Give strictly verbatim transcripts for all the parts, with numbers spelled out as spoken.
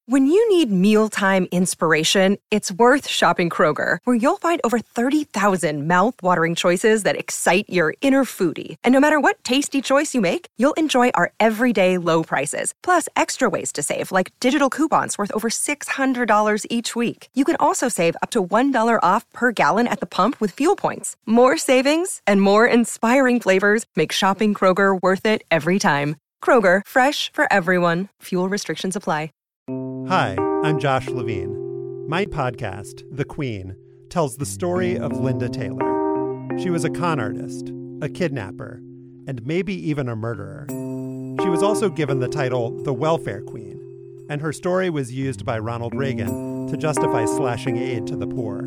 When you need mealtime inspiration, it's worth shopping Kroger, where you'll find over thirty thousand mouth-watering choices that excite your inner foodie. And no matter what tasty choice you make, you'll enjoy our everyday low prices, plus extra ways to save, like digital coupons worth over six hundred dollars each week. You can also save up to one dollar off per gallon at the pump with fuel points. More savings and more inspiring flavors make shopping Kroger worth it every time. Kroger, fresh for everyone. Fuel restrictions apply. Hi, I'm Josh Levine. My podcast, The Queen, tells the story of Linda Taylor. She was a con artist, a kidnapper, and maybe even a murderer. She was also given the title the Welfare Queen, and her story was used by Ronald Reagan to justify slashing aid to the poor.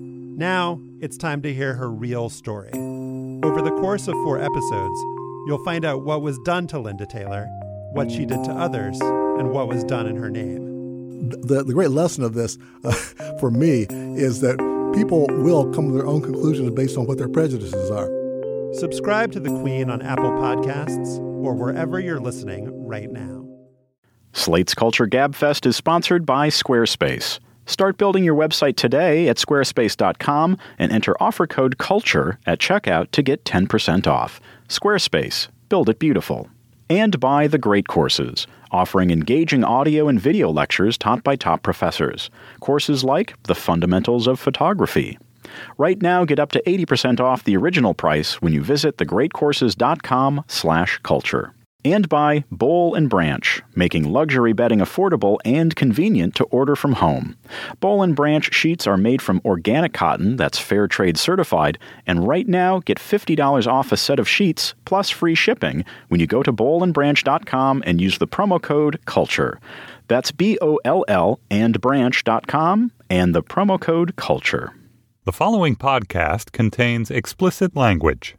Now, it's time to hear her real story. Over the course of four episodes, you'll find out what was done to Linda Taylor, what she did to others, and what was done in her name. The, the great lesson of this, uh, for me, is that people will come to their own conclusions based on what their prejudices are. Subscribe to The Queen on Apple Podcasts or wherever you're listening right now. Slate's Culture Gabfest is sponsored by Squarespace. Start building your website today at squarespace dot com and enter offer code CULTURE at checkout to get ten percent off. Squarespace. Build it beautiful. And by The Great Courses, offering engaging audio and video lectures taught by top professors. Courses like The Fundamentals of Photography. Right now, get up to eighty percent off the original price when you visit the great courses dot com slash culture. And by Boll and Branch, making luxury bedding affordable and convenient to order from home. Boll and Branch sheets are made from organic cotton that's fair trade certified, and right now get fifty dollars off a set of sheets plus free shipping when you go to boll and branch dot com and use the promo code CULTURE. That's B O L L and branch dot com and the promo code CULTURE. The following podcast contains explicit language.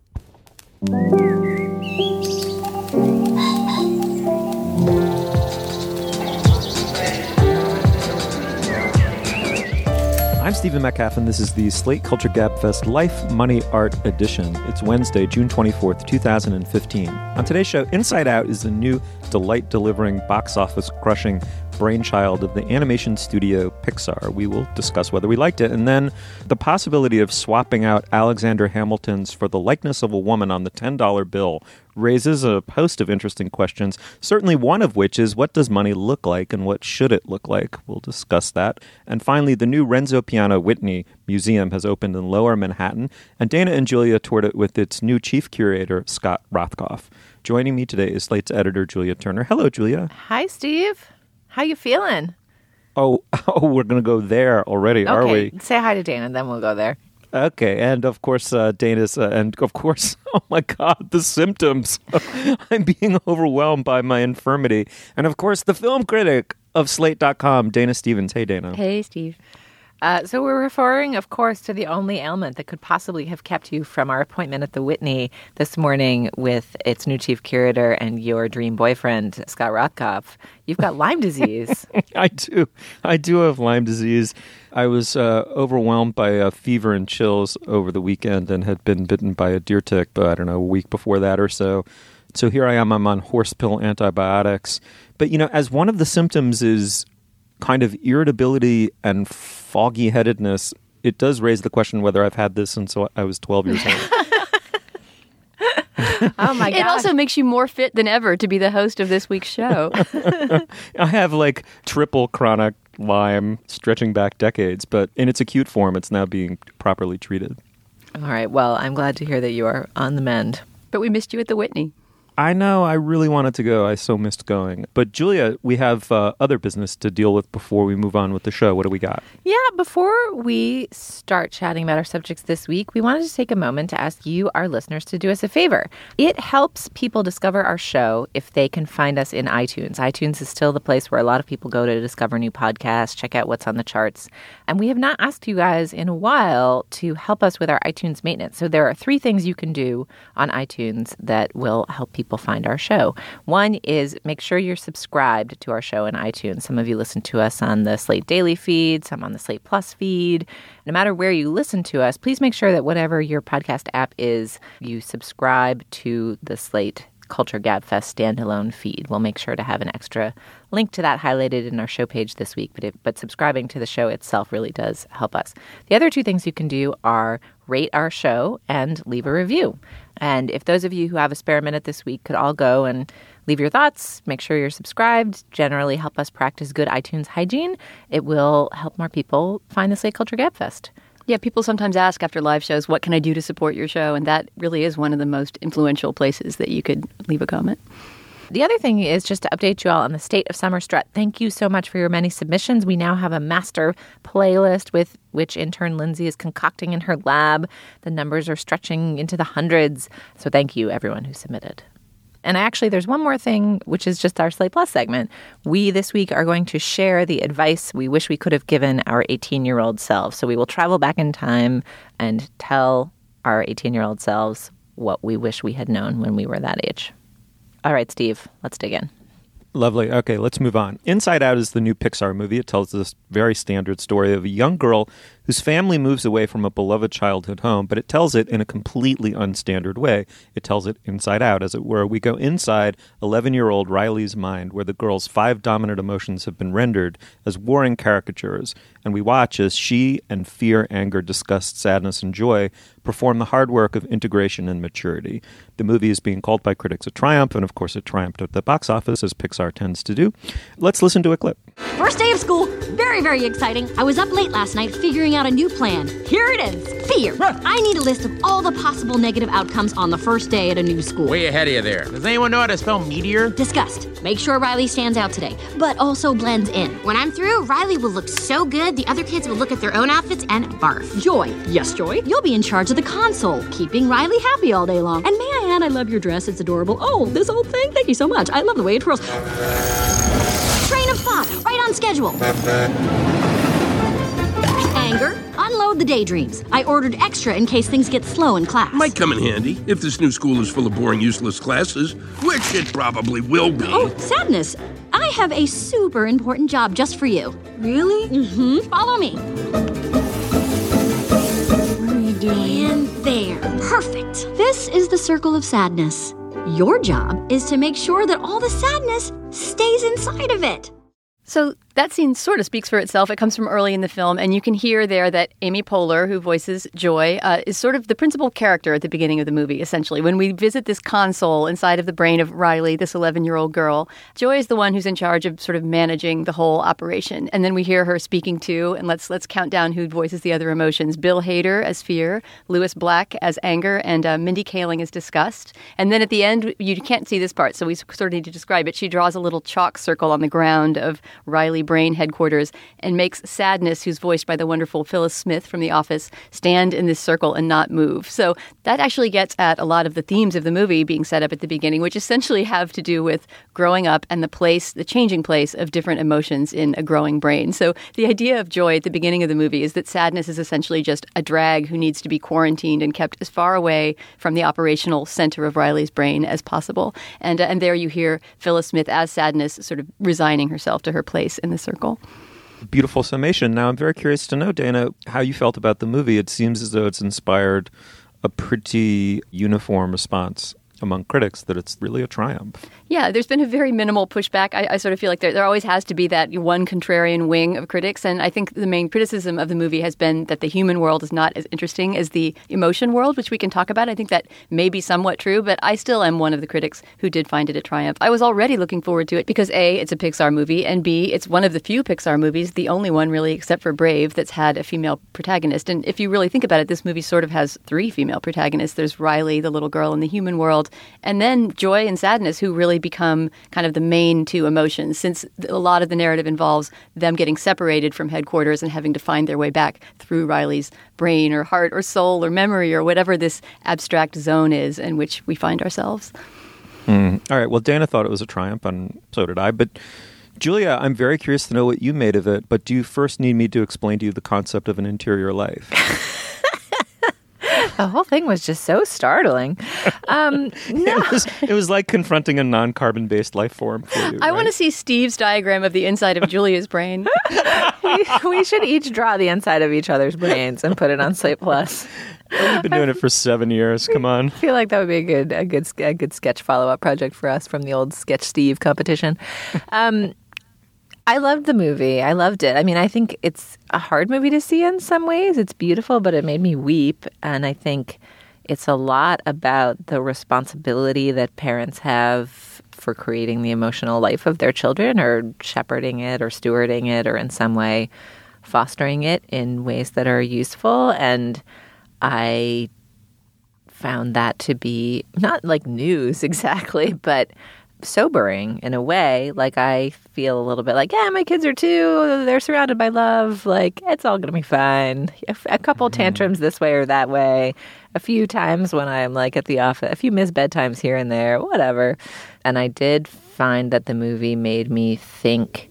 I'm Stephen Metcalf, and this is the Slate Culture Gabfest Life, Money, Art edition. It's Wednesday, June twenty-fourth, twenty fifteen. On today's show, Inside Out is the new delight-delivering, box office-crushing brainchild of the animation studio Pixar. We will discuss whether we liked it, and then the possibility of swapping out Alexander Hamilton's for the likeness of a woman on the ten dollar bill raises a host of interesting questions, certainly one of which is, what does money look like and what should it look like? We'll discuss that. And finally, the new Renzo Piano Whitney Museum has opened in Lower Manhattan, and Dana and Julia toured it with its new chief curator, Scott Rothkopf. Joining me today is Slate's editor, Julia Turner. Hello, Julia. Hi, Steve. How you feeling? Oh, oh, we're going to go there already, okay. Are we? Say hi to Dana, then we'll go there. Okay, and of course, uh, Dana's, uh, and of course, oh my God, the symptoms. I'm being overwhelmed by my infirmity. And of course, the film critic of Slate dot com, Dana Stevens. Hey, Dana. Hey, Steve. Uh, so we're referring, of course, to the only ailment that could possibly have kept you from our appointment at the Whitney this morning with its new chief curator and your dream boyfriend, Scott Rothkopf. You've got Lyme disease. I do. I do have Lyme disease. I was uh, overwhelmed by uh, fever and chills over the weekend and had been bitten by a deer tick, but I don't know, a week before that or so. So here I am. I'm on horse pill antibiotics. But, you know, as one of the symptoms is kind of irritability and foggy-headedness, it does raise the question whether I've had this since I was twelve years old. Oh, my God. It also makes you more fit than ever to be the host of this week's show. I have like triple chronic Lyme stretching back decades, but in its acute form, it's now being properly treated. All right. Well, I'm glad to hear that you are on the mend. But we missed you at the Whitney. I know. I really wanted to go. I so missed going. But Julia, we have uh, other business to deal with before we move on with the show. What do we got? Yeah, before we start chatting about our subjects this week, we wanted to take a moment to ask you, our listeners, to do us a favor. It helps people discover our show if they can find us in iTunes. iTunes is still the place where a lot of people go to discover new podcasts, check out what's on the charts. And we have not asked you guys in a while to help us with our iTunes maintenance. So there are three things you can do on iTunes that will help people find our show. One is make sure you're subscribed to our show in iTunes. Some of you listen to us on the Slate Daily feed, some on the Slate Plus feed. No matter where you listen to us, please make sure that whatever your podcast app is, you subscribe to the Slate Culture Gabfest standalone feed. We'll make sure to have an extra link to that highlighted in our show page this week, but, it, but subscribing to the show itself really does help us. The other two things you can do are rate our show and leave a review. And if those of you who have a spare minute this week could all go and leave your thoughts, make sure you're subscribed, generally help us practice good iTunes hygiene, it will help more people find the Slate Culture Gabfest. Yeah, people sometimes ask after live shows, what can I do to support your show? And that really is one of the most influential places that you could leave a comment. The other thing is just to update you all on the state of Summer Strut. Thank you so much for your many submissions. We now have a master playlist with which intern Lindsay is concocting in her lab. The numbers are stretching into the hundreds. So thank you, everyone who submitted. And actually, there's one more thing, which is just our Slate Plus segment. We, this week, are going to share the advice we wish we could have given our eighteen-year-old selves. So we will travel back in time and tell our eighteen-year-old selves what we wish we had known when we were that age. All right, Steve, let's dig in. Lovely. Okay, let's move on. Inside Out is the new Pixar movie. It tells this very standard story of a young girl whose family moves away from a beloved childhood home, but it tells it in a completely unstandard way. It tells it inside out, as it were. We go inside eleven-year-old Riley's mind, where the girl's five dominant emotions have been rendered as warring caricatures, and we watch as she and fear, anger, disgust, sadness, and joy perform the hard work of integration and maturity. The movie is being called by critics a triumph, and of course it triumphed at the box office, as Pixar tends to do. Let's listen to a clip. First day of school. Very, very exciting. I was up late last night figuring out a new plan. Here it is. Fear. I need a list of all the possible negative outcomes on the first day at a new school. Way ahead of you there. Does anyone know how to spell meteor? Disgust. Make sure Riley stands out today, but also blends in. When I'm through, Riley will look so good, the other kids will look at their own outfits and barf. Joy. Yes, Joy? You'll be in charge of the console, keeping Riley happy all day long. And may I add, I love your dress. It's adorable. Oh, this old thing? Thank you so much. I love the way it twirls. Train of thought. Right on schedule. Anger. Unload the daydreams. I ordered extra in case things get slow in class. Might come in handy if this new school is full of boring, useless classes, which it probably will be. Oh, sadness. I have a super important job just for you. Really? Mm-hmm. Follow me. What are you doing? And there. Perfect. This is the circle of sadness. Your job is to make sure that all the sadness stays inside of it. So that scene sort of speaks for itself. It comes from early in the film, and you can hear there that Amy Poehler, who voices Joy, uh, is sort of the principal character at the beginning of the movie, essentially. When we visit this console inside of the brain of Riley, this eleven-year-old girl, Joy is the one who's in charge of sort of managing the whole operation. And then we hear her speaking to, and let's let's count down who voices the other emotions. Bill Hader as fear, Lewis Black as anger, and uh, Mindy Kaling as disgust. And then at the end, you can't see this part, so we sort of need to describe it. She draws a little chalk circle on the ground of Riley Brain headquarters and makes Sadness, who's voiced by the wonderful Phyllis Smith from The Office, stand in this circle and not move. So that actually gets at a lot of the themes of the movie being set up at the beginning, which essentially have to do with growing up and the place, the changing place of different emotions in a growing brain. So the idea of Joy at the beginning of the movie is that Sadness is essentially just a drag who needs to be quarantined and kept as far away from the operational center of Riley's brain as possible. And, uh, and there you hear Phyllis Smith as Sadness sort of resigning herself to her place in the circle. Beautiful summation. Now, I'm very curious to know, Dana, how you felt about the movie. It seems as though it's inspired a pretty uniform response among critics that it's really a triumph. Yeah, there's been a very minimal pushback. I, I sort of feel like there, there always has to be that one contrarian wing of critics. And I think the main criticism of the movie has been that the human world is not as interesting as the emotion world, which we can talk about. I think that may be somewhat true, but I still am one of the critics who did find it a triumph. I was already looking forward to it because A, it's a Pixar movie, and B, it's one of the few Pixar movies, the only one really except for Brave, that's had a female protagonist. And if you really think about it, this movie sort of has three female protagonists. There's Riley, the little girl in the human world, and then Joy and Sadness, who really become kind of the main two emotions, since a lot of the narrative involves them getting separated from headquarters and having to find their way back through Riley's brain or heart or soul or memory or whatever this abstract zone is in which we find ourselves. Mm. All right. Well, Dana thought it was a triumph, and so did I. But Julia, I'm very curious to know what you made of it. But do you first need me to explain to you the concept of an interior life? The whole thing was just so startling. Um, no. it, was, it was like confronting a non-carbon-based life form for you. I right? want to see Steve's diagram of the inside of Julia's brain. we, we should each draw the inside of each other's brains and put it on Slate Plus. Well, we've been doing it for seven years. Come on. I feel like that would be a good, a good, a good sketch follow-up project for us from the old Sketch Steve competition. Um, I loved the movie. I loved it. I mean, I think it's a hard movie to see in some ways. It's beautiful, but it made me weep. And I think it's a lot about the responsibility that parents have for creating the emotional life of their children, or shepherding it, or stewarding it, or in some way fostering it in ways that are useful. And I found that to be not like news exactly, but sobering in a way. Like, I feel a little bit like, yeah, my kids are two. They're surrounded by love. Like, it's all going to be fine. A, a couple mm-hmm. tantrums this way or that way. A few times when I'm like at the office, a few missed bedtimes here and there, whatever. And I did find that the movie made me think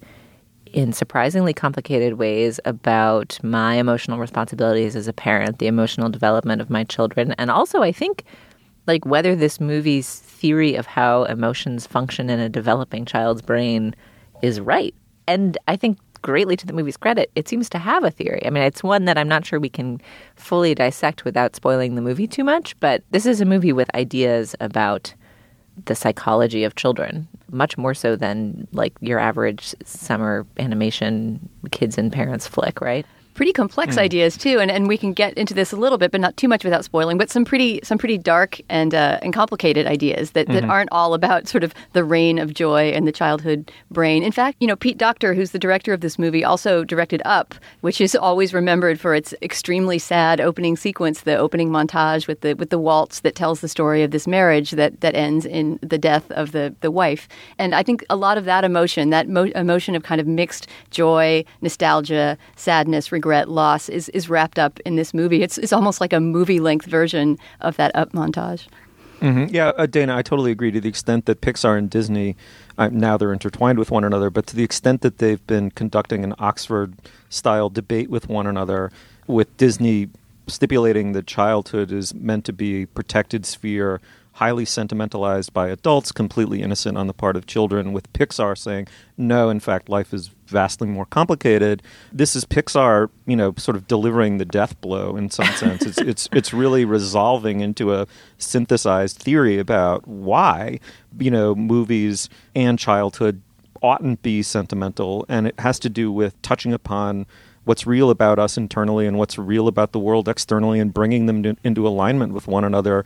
in surprisingly complicated ways about my emotional responsibilities as a parent, the emotional development of my children. And also, I think, like, whether this movie's theory of how emotions function in a developing child's brain is right. And I think, greatly to the movie's credit, it seems to have a theory. I mean, it's one that I'm not sure we can fully dissect without spoiling the movie too much, but this is a movie with ideas about the psychology of children, much more so than like your average summer animation kids and parents flick, right? Pretty complex mm. ideas too, and and we can get into this a little bit, but not too much without spoiling. But some pretty some pretty dark and uh, and complicated ideas that, that mm-hmm. aren't all about sort of the reign of joy and the childhood brain. In fact, you know, Pete Docter, who's the director of this movie, also directed Up, which is always remembered for its extremely sad opening sequence, the opening montage with the with the waltz that tells the story of this marriage that that ends in the death of the the wife. And I think a lot of that emotion, that mo- emotion of kind of mixed joy, nostalgia, sadness, regret, loss is is wrapped up in this movie. It's it's almost like a movie-length version of that Up montage. Mm-hmm. Yeah, uh, Dana, I totally agree to the extent that Pixar and Disney, uh, now they're intertwined with one another, but to the extent that they've been conducting an Oxford-style debate with one another, with Disney stipulating that childhood is meant to be a protected sphere, highly sentimentalized by adults, completely innocent on the part of children, with Pixar saying, no, in fact, life is vastly more complicated. This is Pixar, you know, sort of delivering the death blow in some sense. It's it's it's really resolving into a synthesized theory about why, you know, movies and childhood oughtn't be sentimental, and it has to do with touching upon what's real about us internally and what's real about the world externally, and bringing them to, into alignment with one another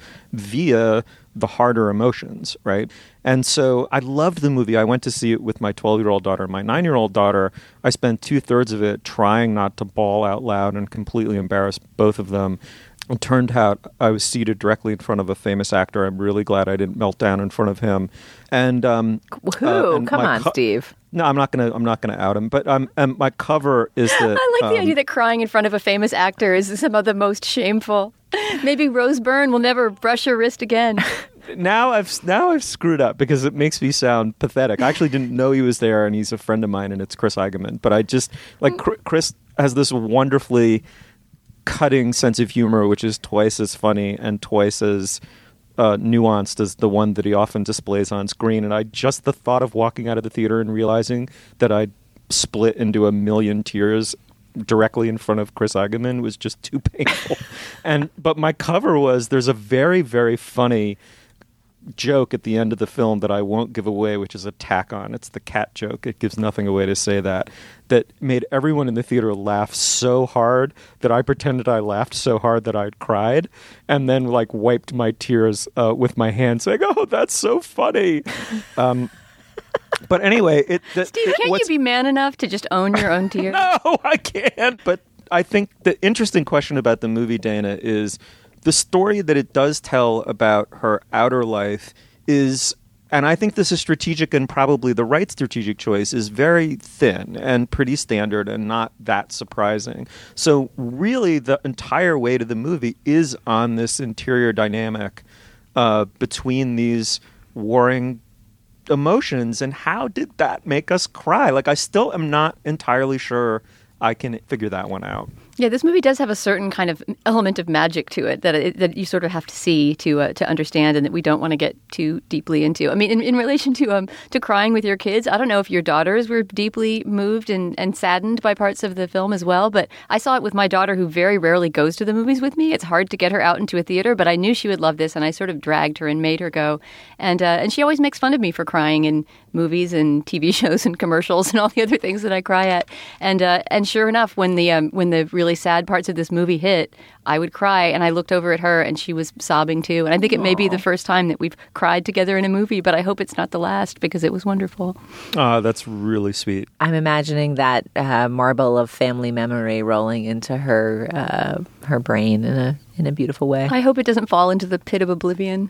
via the harder emotions, right? And so I loved the movie. I went to see it with my twelve-year-old daughter and my nine-year-old daughter. I spent two-thirds of it trying not to bawl out loud and completely embarrass both of them. It turned out I was seated directly in front of a famous actor. I'm really glad I didn't melt down in front of him. And um, who? Uh, and Come on, co- Steve. No, I'm not gonna. I'm not gonna out him. But um, and my cover is that. I like um, the idea that crying in front of a famous actor is some of the most shameful. Maybe Rose Byrne will never brush her wrist again. Now I've now I've screwed up because it makes me sound pathetic. I actually didn't know he was there, and he's a friend of mine, and it's Chris Eigeman. But I just like Chris has this wonderfully cutting sense of humor, which is twice as funny and twice as uh, nuanced as the one that he often displays on screen. And I just the thought of walking out of the theater and realizing that I'd split into a million tears directly in front of Chris Eigeman was just too painful. and but my cover was there's a very, very funny joke at the end of the film that I won't give away, which is a tack on. It's the cat joke. It gives nothing away to say that. That made everyone in the theater laugh so hard that I pretended I laughed so hard that I'd cried, and then like wiped my tears uh, with my hand, saying, "Oh, that's so funny." Um, but anyway, it. The, Steve, it, can't you be man enough to just own your own tears? No, I can't. But I think the interesting question about the movie, Dana, is the story that it does tell about her outer life is, and I think this is strategic and probably the right strategic choice, is very thin and pretty standard and not that surprising. So really the entire weight of the movie is on this interior dynamic uh, between these warring emotions, and how did that make us cry? Like, I still am not entirely sure I can figure that one out. Yeah, this movie does have a certain kind of element of magic to it that it, that you sort of have to see to uh, to understand, and that we don't want to get too deeply into. I mean, in, in relation to um to crying with your kids, I don't know if your daughters were deeply moved and, and saddened by parts of the film as well, but I saw it with my daughter, who very rarely goes to the movies with me. It's hard to get her out into a theater, but I knew she would love this, and I sort of dragged her and made her go. And uh, and she always makes fun of me for crying in movies and T V shows and commercials and all the other things that I cry at. And uh, and sure enough, when the um, when the really sad parts of this movie hit, I would cry, and I looked over at her, and she was sobbing too. And I think it may be the first time that we've cried together in a movie, but I hope it's not the last, because it was wonderful. Oh, that's really sweet. I'm imagining that uh, marble of family memory rolling into her uh, her brain in a in a beautiful way. I hope it doesn't fall into the pit of oblivion.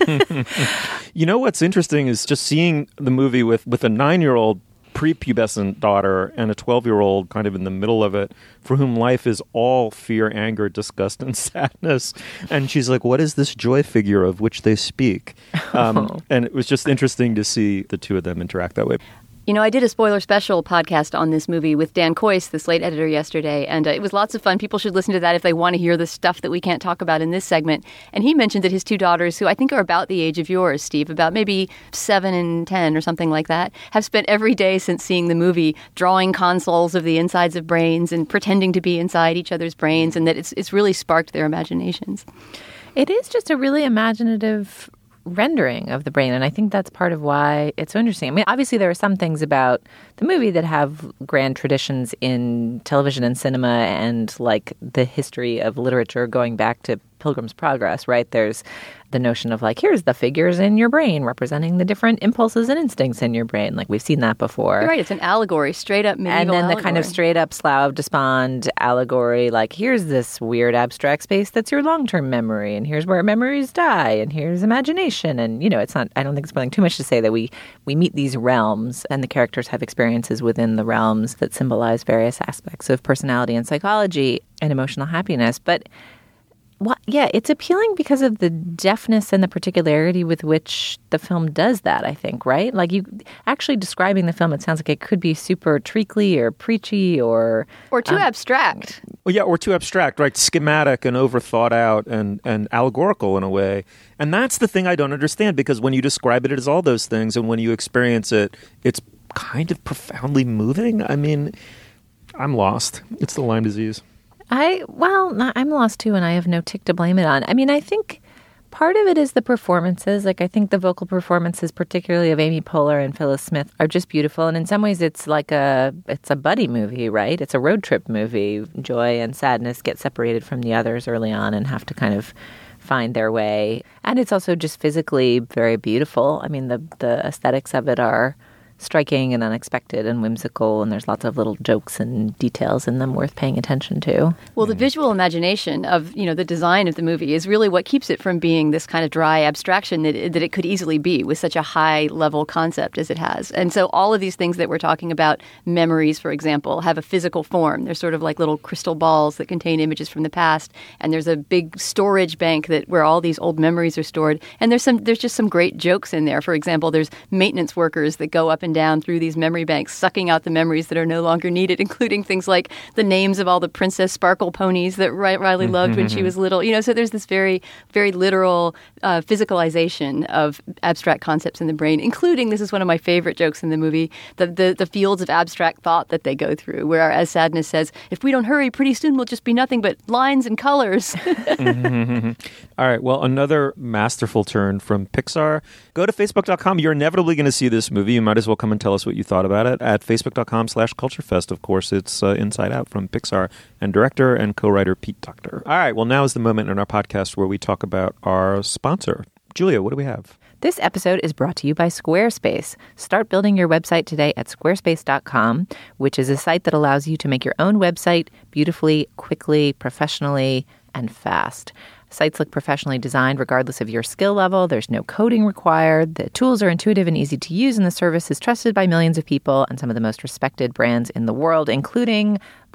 You know what's interesting is just seeing the movie with, with a nine-year-old prepubescent daughter and a twelve-year-old kind of in the middle of it, for whom life is all fear, anger, disgust, and sadness. And she's like, what is this joy figure of which they speak? Um, oh. And it was just interesting to see the two of them interact that way. You know, I did a spoiler special podcast on this movie with Dan Kois, the Slate editor, yesterday, and uh, it was lots of fun. People should listen to that if they want to hear the stuff that we can't talk about in this segment. And he mentioned that his two daughters, who I think are about the age of yours, Steve, about maybe seven and ten or something like that, have spent every day since seeing the movie drawing consoles of the insides of brains and pretending to be inside each other's brains, and that it's it's really sparked their imaginations. It is just a really imaginative rendering of the brain, and I think that's part of why it's so interesting. I mean, obviously there are some things about the movie that have grand traditions in television and cinema, and like the history of literature going back to Pilgrim's Progress, right? There's the notion of like, here's the figures in your brain representing the different impulses and instincts in your brain. Like, we've seen that before. You're right. It's an allegory, straight up medieval And then allegory. the kind of straight up Slough of Despond allegory, like, here's this weird abstract space that's your long-term memory, and here's where memories die, and here's imagination. And, you know, it's not, I don't think it's something too much to say that we, we meet these realms, and the characters have experiences within the realms that symbolize various aspects of personality and psychology and emotional happiness. But Well, yeah, it's appealing because of the deftness and the particularity with which the film does that, I think, right? Like, you actually describing the film, it sounds like it could be super treacly or preachy or... Or too um, abstract. Well, yeah, or too abstract, right? Schematic and over-thought out and, and allegorical in a way. And that's the thing I don't understand, because when you describe it as all those things, and when you experience it, it's kind of profoundly moving. I mean, I'm lost. It's the Lyme disease. I, well, I'm lost too, and I have no tick to blame it on. I mean, I think part of it is the performances. Like, I think the vocal performances, particularly of Amy Poehler and Phyllis Smith, are just beautiful. And in some ways, it's like a, it's a buddy movie, right? It's a road trip movie. Joy and sadness get separated from the others early on and have to kind of find their way. And it's also just physically very beautiful. I mean, the the aesthetics of it are striking and unexpected and whimsical, and there's lots of little jokes and details in them worth paying attention to. Well, the visual imagination of, you know, the design of the movie is really what keeps it from being this kind of dry abstraction that it, that it could easily be with such a high-level concept as it has. And so all of these things that we're talking about, memories, for example, have a physical form. They're sort of like little crystal balls that contain images from the past, and there's a big storage bank that where all these old memories are stored. And there's some there's just some great jokes in there. For example, there's maintenance workers that go up and down through these memory banks, sucking out the memories that are no longer needed, including things like the names of all the Princess Sparkle ponies that Riley loved when she was little. You know, so there's this very, very literal uh, physicalization of abstract concepts in the brain, including, this is one of my favorite jokes in the movie, the, the, the fields of abstract thought that they go through, where, as Sadness says, if we don't hurry, pretty soon we'll just be nothing but lines and colors. mm-hmm. All right, well, another masterful turn from Pixar. Go to Facebook dot com. You're inevitably going to see this movie. You might as well come and tell us what you thought about it at Facebook dot com slash CultureFest. Of course, it's uh, Inside Out from Pixar and director and co-writer Pete Docter. All right, well, now is the moment in our podcast where we talk about our sponsor. Julia, what do we have? This episode is brought to you by Squarespace. Start building your website today at squarespace dot com, which is a site that allows you to make your own website beautifully, quickly, professionally, and fast. Sites look professionally designed regardless of your skill level. There's no coding required. The tools are intuitive and easy to use, and the service is trusted by millions of people and some of the most respected brands in the world, including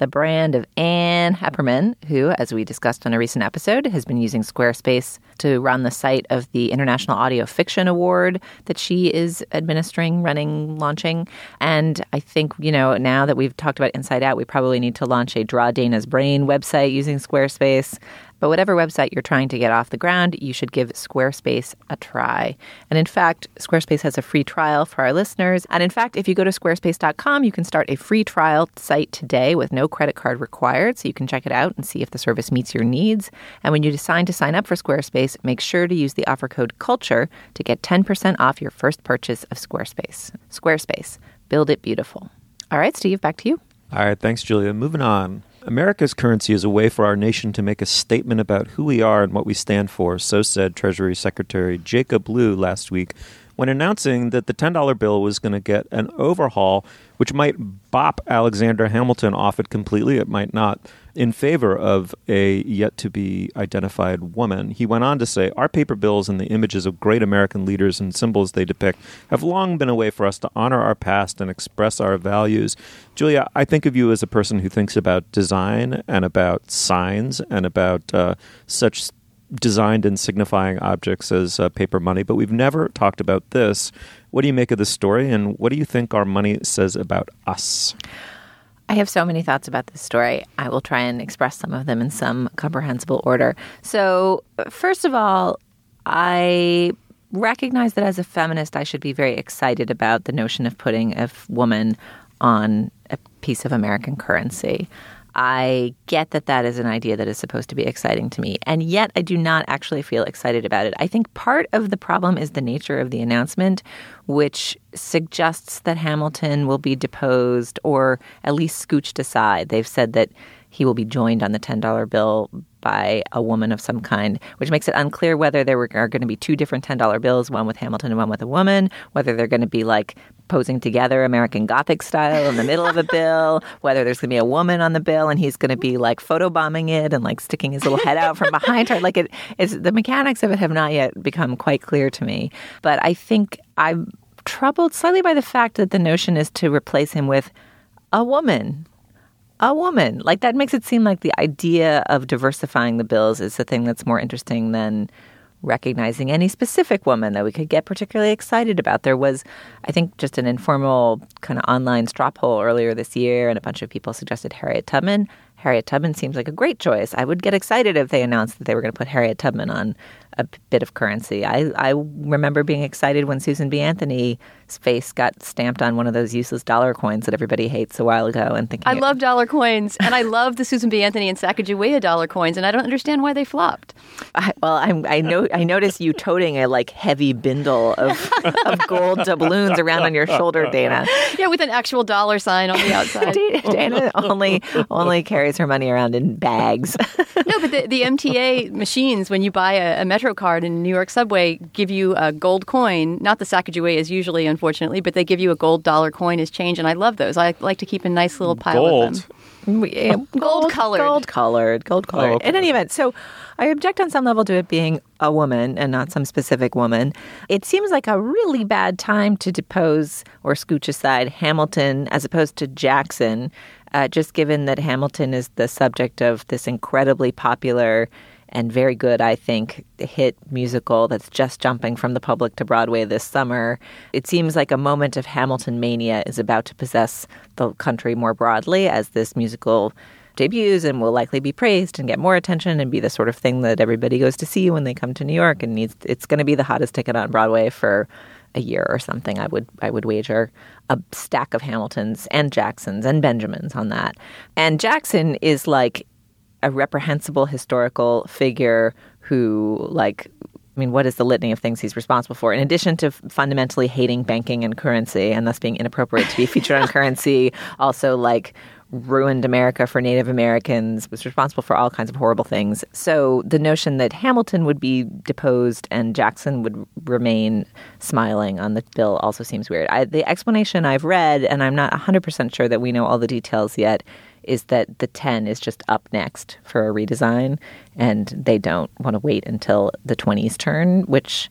the brand of Ann Hepperman, who, as we discussed on a recent episode, has been using Squarespace to run the site of the International Audio Fiction Award that she is administering, running, launching. And I think, you know, now that we've talked about Inside Out, we probably need to launch a Draw Dana's Brain website using Squarespace. But whatever website you're trying to get off the ground, you should give Squarespace a try. And in fact, Squarespace has a free trial for our listeners. And in fact, if you go to squarespace dot com, you can start a free trial site today with no credit card required. So you can check it out and see if the service meets your needs. And when you decide to sign up for Squarespace, make sure to use the offer code CULTURE to get ten percent off your first purchase of Squarespace. Squarespace. Build it beautiful. All right, Steve, back to you. All right, thanks, Julia. Moving on. America's currency is a way for our nation to make a statement about who we are and what we stand for, so said Treasury Secretary Jacob Lew last week when announcing that the ten dollar bill was going to get an overhaul, which might bop Alexander Hamilton off it completely. It might not, in favor of a yet-to-be-identified woman. He went on to say, our paper bills and the images of great American leaders and symbols they depict have long been a way for us to honor our past and express our values. Julia, I think of you as a person who thinks about design and about signs and about uh, such designed and signifying objects as uh, paper money, but we've never talked about this. What do you make of this story, and what do you think our money says about us? I have so many thoughts about this story. I will try and express some of them in some comprehensible order. So, first of all, I recognize that as a feminist, I should be very excited about the notion of putting a woman on a piece of American currency. I get that that is an idea that is supposed to be exciting to me, and yet I do not actually feel excited about it. I think part of the problem is the nature of the announcement, which suggests that Hamilton will be deposed or at least scooched aside. They've said that he will be joined on the ten dollar bill by a woman of some kind, which makes it unclear whether there are going to be two different ten dollar bills, one with Hamilton and one with a woman, whether they're going to be like posing together American Gothic style in the middle of a bill, whether there's going to be a woman on the bill and he's going to be like photobombing it and like sticking his little head out from behind her. Like it is, the mechanics of it have not yet become quite clear to me. But I think I'm troubled slightly by the fact that the notion is to replace him with a woman. A woman. Like that makes it seem like the idea of diversifying the bills is the thing that's more interesting than recognizing any specific woman that we could get particularly excited about. There was, I think, just an informal kind of online straw poll earlier this year, and a bunch of people suggested Harriet Tubman. Harriet Tubman seems like a great choice. I would get excited if they announced that they were going to put Harriet Tubman on a bit of currency. I, I remember being excited when Susan B. Anthony's face got stamped on one of those useless dollar coins that everybody hates a while ago, and thinking I love dollar coins, and I love the Susan B. Anthony and Sacagawea dollar coins, and I don't understand why they flopped. I, well, I'm, I know I noticed you toting a like heavy bindle of of gold doubloons around on your shoulder, Dana. Yeah, with an actual dollar sign on the outside. Dana only only carries her money around in bags. No, but the, the M T A machines, when you buy a, a Metro card in New York subway, give you a gold coin. Not the Sacagawea is usually, unfortunately, but they give you a gold dollar coin as change, and I love those. I like to keep a nice little pile gold. of them. Yeah, gold colored. Gold colored. Gold colored. Oh, okay. In any event, so I object on some level to it being a woman and not some specific woman. It seems like a really bad time to depose or scooch aside Hamilton as opposed to Jackson, uh, just given that Hamilton is the subject of this incredibly popular and very good, I think, hit musical that's just jumping from the public to Broadway this summer. It seems like a moment of Hamilton mania is about to possess the country more broadly as this musical debuts and will likely be praised and get more attention and be the sort of thing that everybody goes to see when they come to New York. And needs, it's going to be the hottest ticket on Broadway for a year or something. I would I would wager a stack of Hamiltons and Jacksons and Benjamins on that. And Jackson is like a reprehensible historical figure who, like, I mean, what is the litany of things he's responsible for? In addition to fundamentally hating banking and currency and thus being inappropriate to be featured on currency, also, like, ruined America for Native Americans, was responsible for all kinds of horrible things. So the notion that Hamilton would be deposed and Jackson would remain smiling on the bill also seems weird. I, the explanation I've read, and I'm not one hundred percent sure that we know all the details yet, is that the ten is just up next for a redesign, and they don't want to wait until the twenties turn, which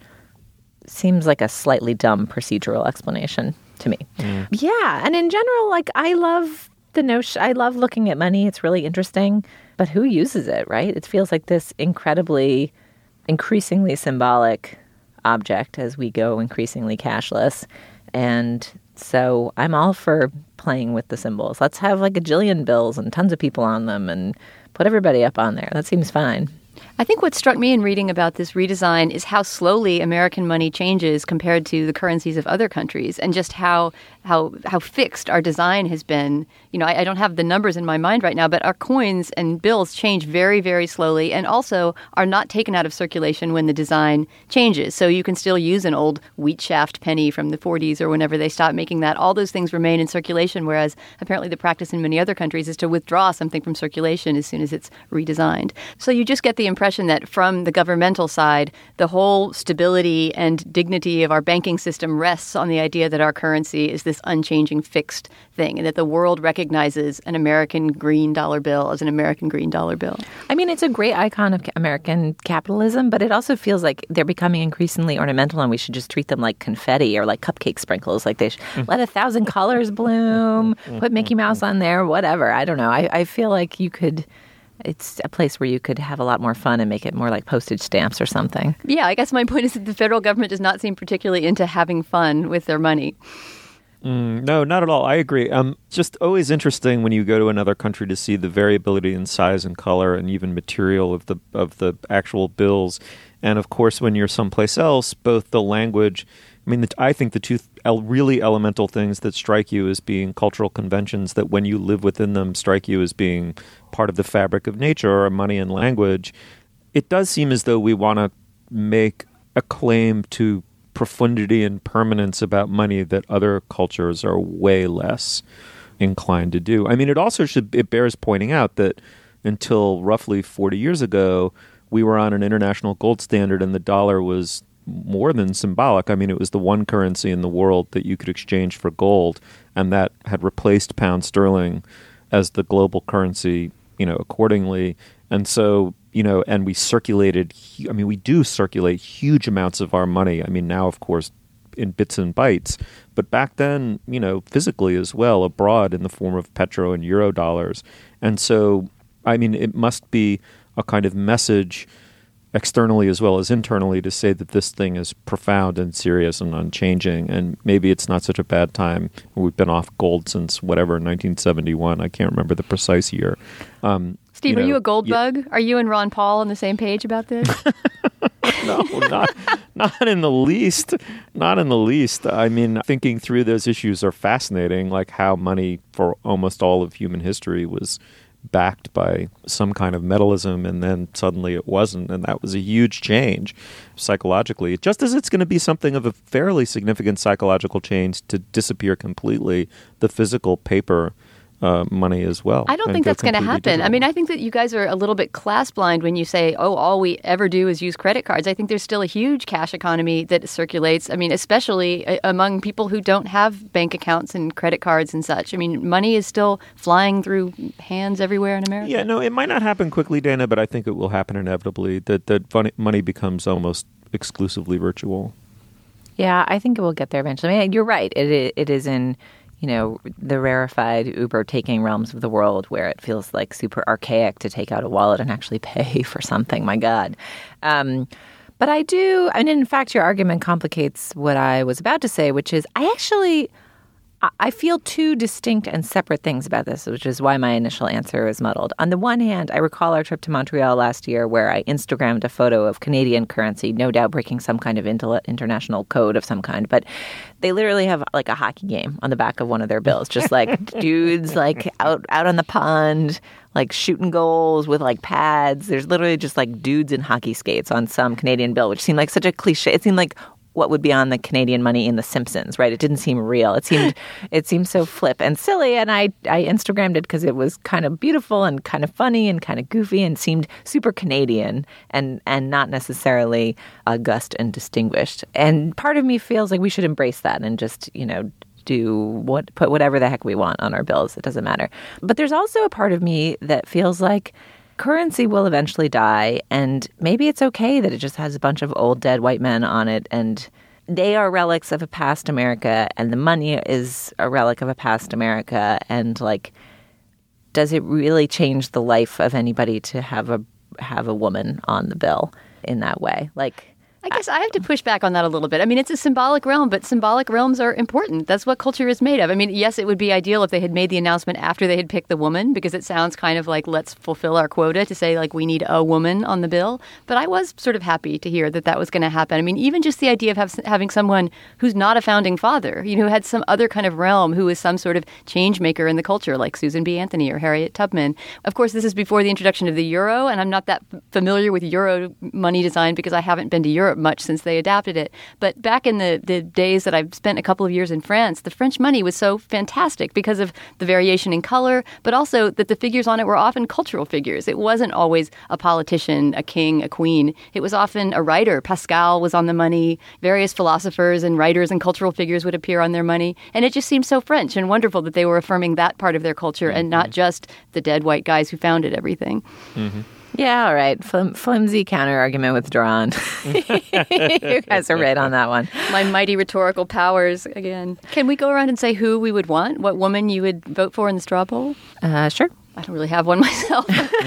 seems like a slightly dumb procedural explanation to me. Mm. Yeah, and in general, like, I love the notion. I love looking at money. It's really interesting. But who uses it, right? It feels like this incredibly, increasingly symbolic object as we go increasingly cashless. And so I'm all for playing with the symbols. Let's have like a jillion bills and tons of people on them and put everybody up on there. That seems fine. I think what struck me in reading about this redesign is how slowly American money changes compared to the currencies of other countries, and just how how how fixed our design has been. You know, I, I don't have the numbers in my mind right now, but our coins and bills change very, very slowly, and also are not taken out of circulation when the design changes. So you can still use an old wheat shaft penny from the forties or whenever they stopped making that. All those things remain in circulation, whereas apparently the practice in many other countries is to withdraw something from circulation as soon as it's redesigned. So you just get the impression that from the governmental side, the whole stability and dignity of our banking system rests on the idea that our currency is this unchanging fixed thing, and that the world recognizes an American green dollar bill as an American green dollar bill. I mean, it's a great icon of American capitalism, but it also feels like they're becoming increasingly ornamental, and we should just treat them like confetti or like cupcake sprinkles. Like they should let a thousand colors bloom, put Mickey Mouse on there, whatever. I don't know. I, I feel like you could... It's a place where you could have a lot more fun and make it more like postage stamps or something. Yeah, I guess my point is that the federal government does not seem particularly into having fun with their money. Mm, no, not at all. I agree. Um, just always interesting when you go to another country to see the variability in size and color and even material of the of the actual bills. And of course, when you're someplace else, both the language. I mean, the, I think the two th- really elemental things that strike you as being cultural conventions that when you live within them strike you as being part of the fabric of nature or money and language. It does seem as though we want to make a claim to profundity and permanence about money that other cultures are way less inclined to do. I mean, it also should it bears pointing out that until roughly forty years ago, we were on an international gold standard and the dollar was more than symbolic. I mean, it was the one currency in the world that you could exchange for gold, and that had replaced pound sterling as the global currency, you know, accordingly. And so, you know, and we circulated, I mean, we do circulate huge amounts of our money. I mean, now, of course, in bits and bytes, but back then, you know, physically as well, abroad in the form of petro and euro dollars. And so, I mean, it must be a kind of message externally as well as internally to say that this thing is profound and serious and unchanging, and maybe it's not such a bad time. We've been off gold since whatever, nineteen seventy-one. I can't remember the precise year. Um, Steve, you know, are you a gold yeah. bug? Are you and Ron Paul on the same page about this? No, not not in the least. Not in the least. I mean, thinking through those issues are fascinating, like how money for almost all of human history was backed by some kind of metalism, and then suddenly it wasn't, and that was a huge change psychologically. Just as it's going to be something of a fairly significant psychological change to disappear completely the physical paper uh, money as well. I don't think that's going to happen. Digital. I mean, I think that you guys are a little bit class blind when you say, oh, all we ever do is use credit cards. I think there's still a huge cash economy that circulates. I mean, especially uh, among people who don't have bank accounts and credit cards and such. I mean, money is still flying through hands everywhere in America. Yeah, no, it might not happen quickly, Dana, but I think it will happen inevitably, that, that money becomes almost exclusively virtual. Yeah, I think it will get there eventually. I mean, you're right. It It is in... you know, the rarefied Uber-taking realms of the world where it feels like super archaic to take out a wallet and actually pay for something. My God. Um, but I do, and in fact, your argument complicates what I was about to say, which is I actually, I feel two distinct and separate things about this, which is why my initial answer is muddled. On the one hand, I recall our trip to Montreal last year where I Instagrammed a photo of Canadian currency, no doubt breaking some kind of international code of some kind. But they literally have like a hockey game on the back of one of their bills, just like dudes like out, out on the pond, like shooting goals with like pads. There's literally just like dudes in hockey skates on some Canadian bill, which seemed like such a cliche. It seemed like what would be on the Canadian money in The Simpsons, right? It didn't seem real. It seemed it seemed so flip and silly, and I, I Instagrammed it because it was kind of beautiful and kind of funny and kind of goofy and seemed super Canadian and, and not necessarily august and distinguished. And part of me feels like we should embrace that and just, you know, do what put whatever the heck we want on our bills. It doesn't matter. But there's also a part of me that feels like currency will eventually die, and maybe it's okay that it just has a bunch of old dead white men on it, and they are relics of a past America, and the money is a relic of a past America, and like does it really change the life of anybody to have a have a woman on the bill in that way? Like, I guess I have to push back on that a little bit. I mean, it's a symbolic realm, but symbolic realms are important. That's what culture is made of. I mean, yes, it would be ideal if they had made the announcement after they had picked the woman, because it sounds kind of like, let's fulfill our quota to say, like, we need a woman on the bill. But I was sort of happy to hear that that was going to happen. I mean, even just the idea of have, having someone who's not a founding father, you know, who had some other kind of realm, who is some sort of change maker in the culture, like Susan B. Anthony or Harriet Tubman. Of course, this is before the introduction of the euro, and I'm not that familiar with euro money design because I haven't been to Europe much since they adapted it. But back in the, the days that I've spent a couple of years in France, the French money was so fantastic because of the variation in color, but also that the figures on it were often cultural figures. It wasn't always a politician, a king, a queen. It was often a writer. Pascal was on the money. Various philosophers and writers and cultural figures would appear on their money. And it just seemed so French and wonderful that they were affirming that part of their culture mm-hmm. and not just the dead white guys who founded everything. Mm-hmm. Yeah, all right. Flim- flimsy counter-argument withdrawn. You guys are right on that one. My mighty rhetorical powers again. Can we go around and say who we would want? What woman you would vote for in the straw poll? Uh, sure. I don't really have one myself.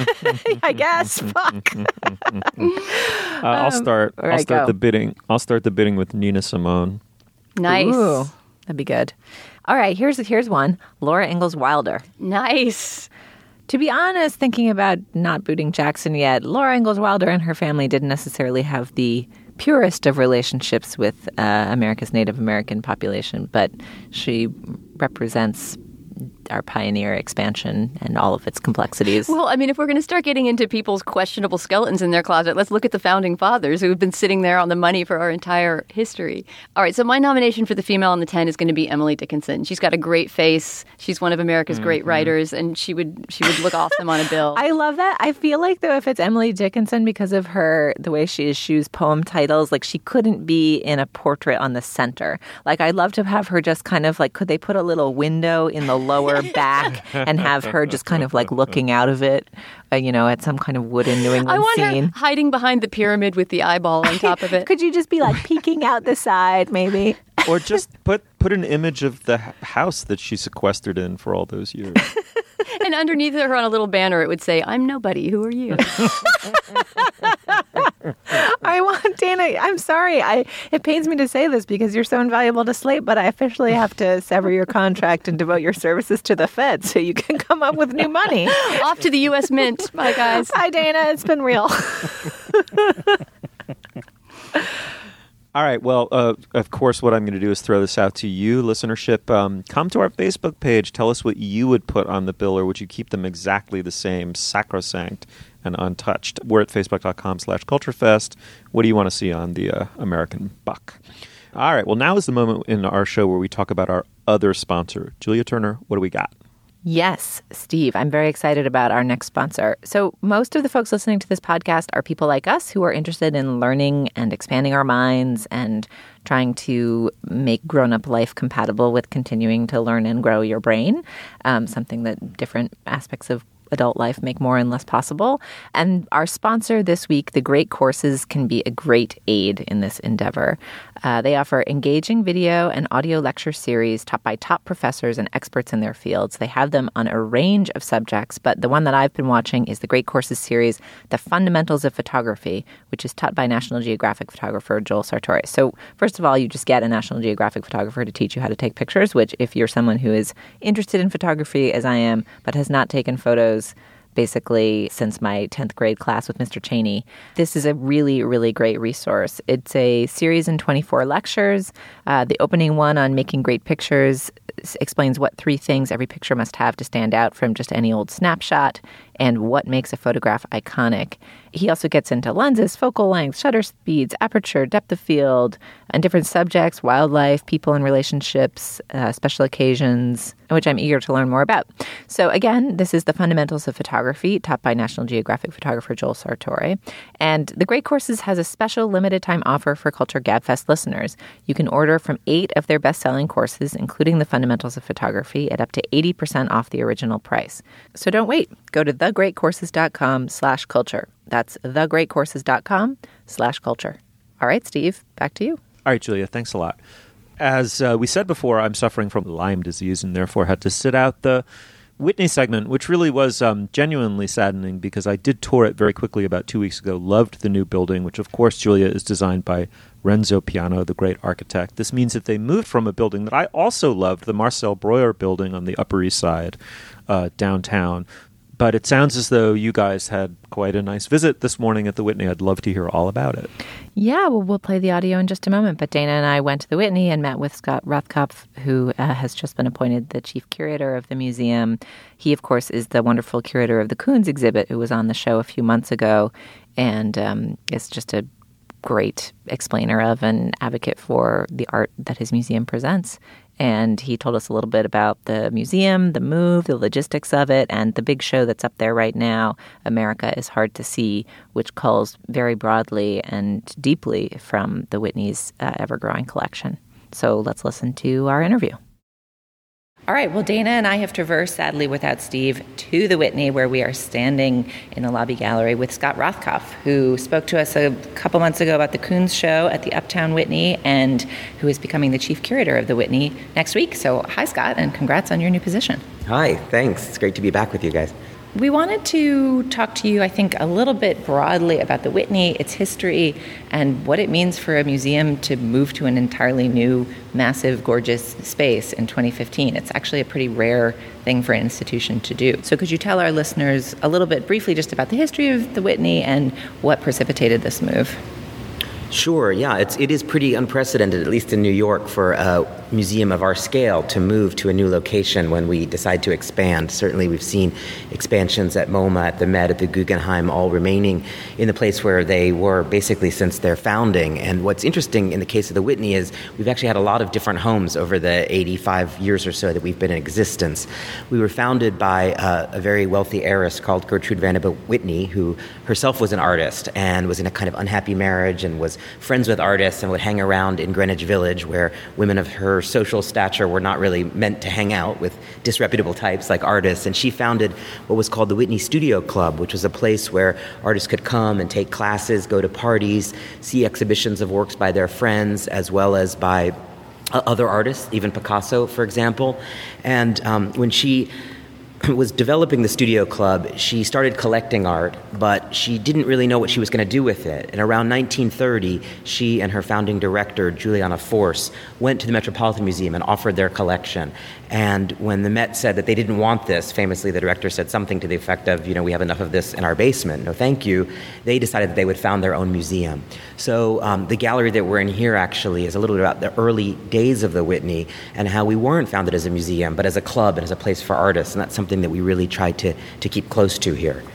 I guess. Fuck. uh, I'll start. Um, I'll start go. the bidding. I'll start the bidding with Nina Simone. Nice. Ooh, that'd be good. All right, here's here's one. Laura Ingalls Wilder. Nice. To be honest, thinking about not booting Jackson yet, Laura Ingalls Wilder and her family didn't necessarily have the purest of relationships with uh, America's Native American population, but she represents our pioneer expansion and all of its complexities. Well, I mean, if we're going to start getting into people's questionable skeletons in their closet, let's look at the founding fathers who have been sitting there on the money for our entire history. All right, so my nomination for the female on the ten is going to be Emily Dickinson. She's got a great face. She's one of America's mm-hmm. great writers, and she would she would look awesome on a bill. I love that. I feel like, though, if it's Emily Dickinson, because of her, the way she eschews poem titles, like she couldn't be in a portrait on the center. Like, I'd love to have her just kind of like, could they put a little window in the lower back and have her just kind of like looking out of it, uh, you know, at some kind of wooden New England I want scene. Her hiding behind the pyramid with the eyeball on top of it. Could you just be like peeking out the side, maybe? Or just put put an image of the house that she sequestered in for all those years. And underneath her on a little banner, it would say, "I'm nobody. Who are you?" I want, Dana, I'm sorry. I It pains me to say this because you're so invaluable to Slate, but I officially have to sever your contract and devote your services to the Fed so you can come up with new money. Off to the U S Mint. Bye, guys. Hi, Dana. It's been real. All right. Well, uh, of course, what I'm going to do is throw this out to you, listenership. Um, come to our Facebook page. Tell us what you would put on the bill, or would you keep them exactly the same, sacrosanct and untouched? We're at facebook.com slash culturefest. What do you want to see on the uh, American buck? All right. Well, now is the moment in our show where we talk about our other sponsor. Julia Turner, what do we got? Yes, Steve, I'm very excited about our next sponsor. So most of the folks listening to this podcast are people like us who are interested in learning and expanding our minds and trying to make grown-up life compatible with continuing to learn and grow your brain, um, something that different aspects of adult life make more and less possible. And our sponsor this week, The Great Courses, can be a great aid in this endeavor. Uh, they offer engaging video and audio lecture series taught by top professors and experts in their fields. They have them on a range of subjects, but the one that I've been watching is the Great Courses series, The Fundamentals of Photography, which is taught by National Geographic photographer Joel Sartore. So first of all, you just get a National Geographic photographer to teach you how to take pictures, which if you're someone who is interested in photography, as I am, but has not taken photos basically since my tenth grade class with Mister Cheney, this is a really, really great resource. It's a series in twenty-four lectures. Uh, the opening one on making great pictures explains what three things every picture must have to stand out from just any old snapshot and what makes a photograph iconic. He also gets into lenses, focal length, shutter speeds, aperture, depth of field, and different subjects, wildlife, people and relationships, uh, special occasions, which I'm eager to learn more about. So again, this is The Fundamentals of Photography, taught by National Geographic photographer Joel Sartore. And The Great Courses has a special limited time offer for Culture Gabfest listeners. You can order from eight of their best-selling courses, including The Fundamentals of Photography, at up to eighty percent off the original price. So don't wait. Go to thegreatcourses.com slash culture. That's thegreatcourses.com slash culture. All right, Steve, back to you. All right, Julia, thanks a lot. As uh, we said before, I'm suffering from Lyme disease and therefore had to sit out the Whitney segment, which really was um, genuinely saddening because I did tour it very quickly about two weeks ago, loved the new building, which of course, Julia, is designed by Renzo Piano, the great architect. This means that they moved from a building that I also loved, the Marcel Breuer building on the Upper East Side uh, downtown. But it sounds as though you guys had quite a nice visit this morning at the Whitney. I'd love to hear all about it. Yeah, well, we'll play the audio in just a moment. But Dana and I went to the Whitney and met with Scott Rothkopf, who uh, has just been appointed the chief curator of the museum. He, of course, is the wonderful curator of the Koons exhibit, who was on the show a few months ago, and um, is just a great explainer of and advocate for the art that his museum presents. And he told us a little bit about the museum, the move, the logistics of it, and the big show that's up there right now, America is Hard to See, which calls very broadly and deeply from the Whitney's uh, ever-growing collection. So let's listen to our interview. All right, well, Dana and I have traversed, sadly without Steve, to the Whitney, where we are standing in the lobby gallery with Scott Rothkopf, who spoke to us a couple months ago about the Koons show at the Uptown Whitney, and who is becoming the chief curator of the Whitney next week. So hi, Scott, and congrats on your new position. Hi, thanks. It's great to be back with you guys. We wanted to talk to you, I think, a little bit broadly about the Whitney, its history, and what it means for a museum to move to an entirely new, massive, gorgeous space in twenty fifteen. It's actually a pretty rare thing for an institution to do. So could you tell our listeners a little bit briefly just about the history of the Whitney and what precipitated this move? Sure, yeah. It's, it is pretty unprecedented, at least in New York, for a museum of our scale to move to a new location when we decide to expand. Certainly we've seen expansions at MoMA, at the Met, at the Guggenheim, all remaining in the place where they were basically since their founding. And what's interesting in the case of the Whitney is we've actually had a lot of different homes over the eighty-five years or so that we've been in existence. We were founded by uh, a very wealthy heiress called Gertrude Vanderbilt Whitney, who herself was an artist and was in a kind of unhappy marriage and was friends with artists and would hang around in Greenwich Village, where women of her social stature were not really meant to hang out with disreputable types like artists. And she founded what was called the Whitney Studio Club, which was a place where artists could come and take classes, go to parties, see exhibitions of works by their friends, as well as by other artists, even Picasso, for example. And um, when she was developing the studio club, she started collecting art, but she didn't really know what she was going to do with it. And around nineteen thirty, she and her founding director, Juliana Force, went to the Metropolitan Museum and offered their collection. And when the Met said that they didn't want this, famously the director said something to the effect of, you know, we have enough of this in our basement, no thank you, they decided that they would found their own museum. So um, the gallery that we're in here actually is a little bit about the early days of the Whitney and how we weren't founded as a museum, but as a club and as a place for artists. And that's something that we really tried to, to keep close to here.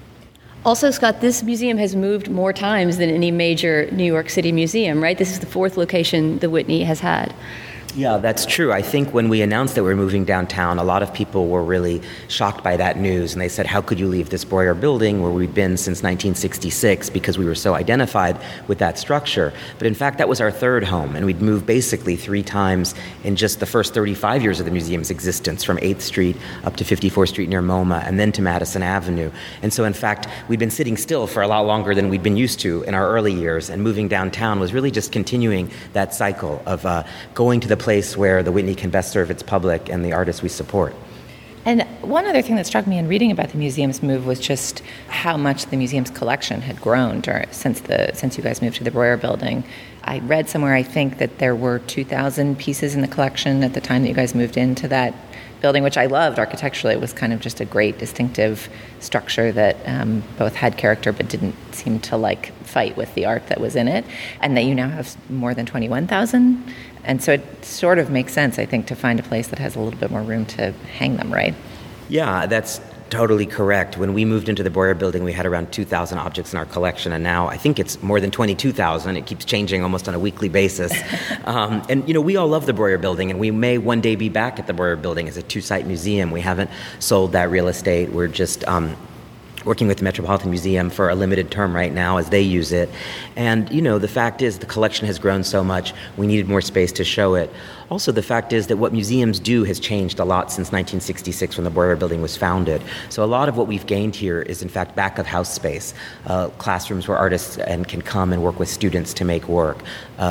Also, Scott, this museum has moved more times than any major New York City museum, right? This is the fourth location the Whitney has had. Yeah, that's true. I think when we announced that we were moving downtown, a lot of people were really shocked by that news. And they said, how could you leave this Breuer building where we've been since nineteen sixty-six, because we were so identified with that structure. But in fact, that was our third home. And we'd moved basically three times in just the first thirty-five years of the museum's existence, from eighth Street up to fifty-fourth Street near MoMA, and then to Madison Avenue. And so, in fact, we'd been sitting still for a lot longer than we'd been used to in our early years. And moving downtown was really just continuing that cycle of uh, going to the place where the Whitney can best serve its public and the artists we support. And one other thing that struck me in reading about the museum's move was just how much the museum's collection had grown during, since the since you guys moved to the Breuer building. I read somewhere, I think, that there were two thousand pieces in the collection at the time that you guys moved into that building, which I loved architecturally. It was kind of just a great, distinctive structure that um, both had character but didn't seem to like fight with the art that was in it. And that you now have more than twenty-one thousand. And so it sort of makes sense, I think, to find a place that has a little bit more room to hang them, right? Yeah, that's totally correct. When we moved into the Breuer building, we had around two thousand objects in our collection, and now I think it's more than twenty-two thousand. It keeps changing almost on a weekly basis. um, and, you know, we all love the Breuer building, and we may one day be back at the Breuer building as a two-site museum. We haven't sold that real estate. We're just um, working with the Metropolitan Museum for a limited term right now as they use it. And, you know, the fact is the collection has grown so much, we needed more space to show it. Also, the fact is that what museums do has changed a lot since nineteen sixty-six when the Breuer building was founded. So a lot of what we've gained here is, in fact, back-of-house space, uh, classrooms where artists and can come and work with students to make work, uh,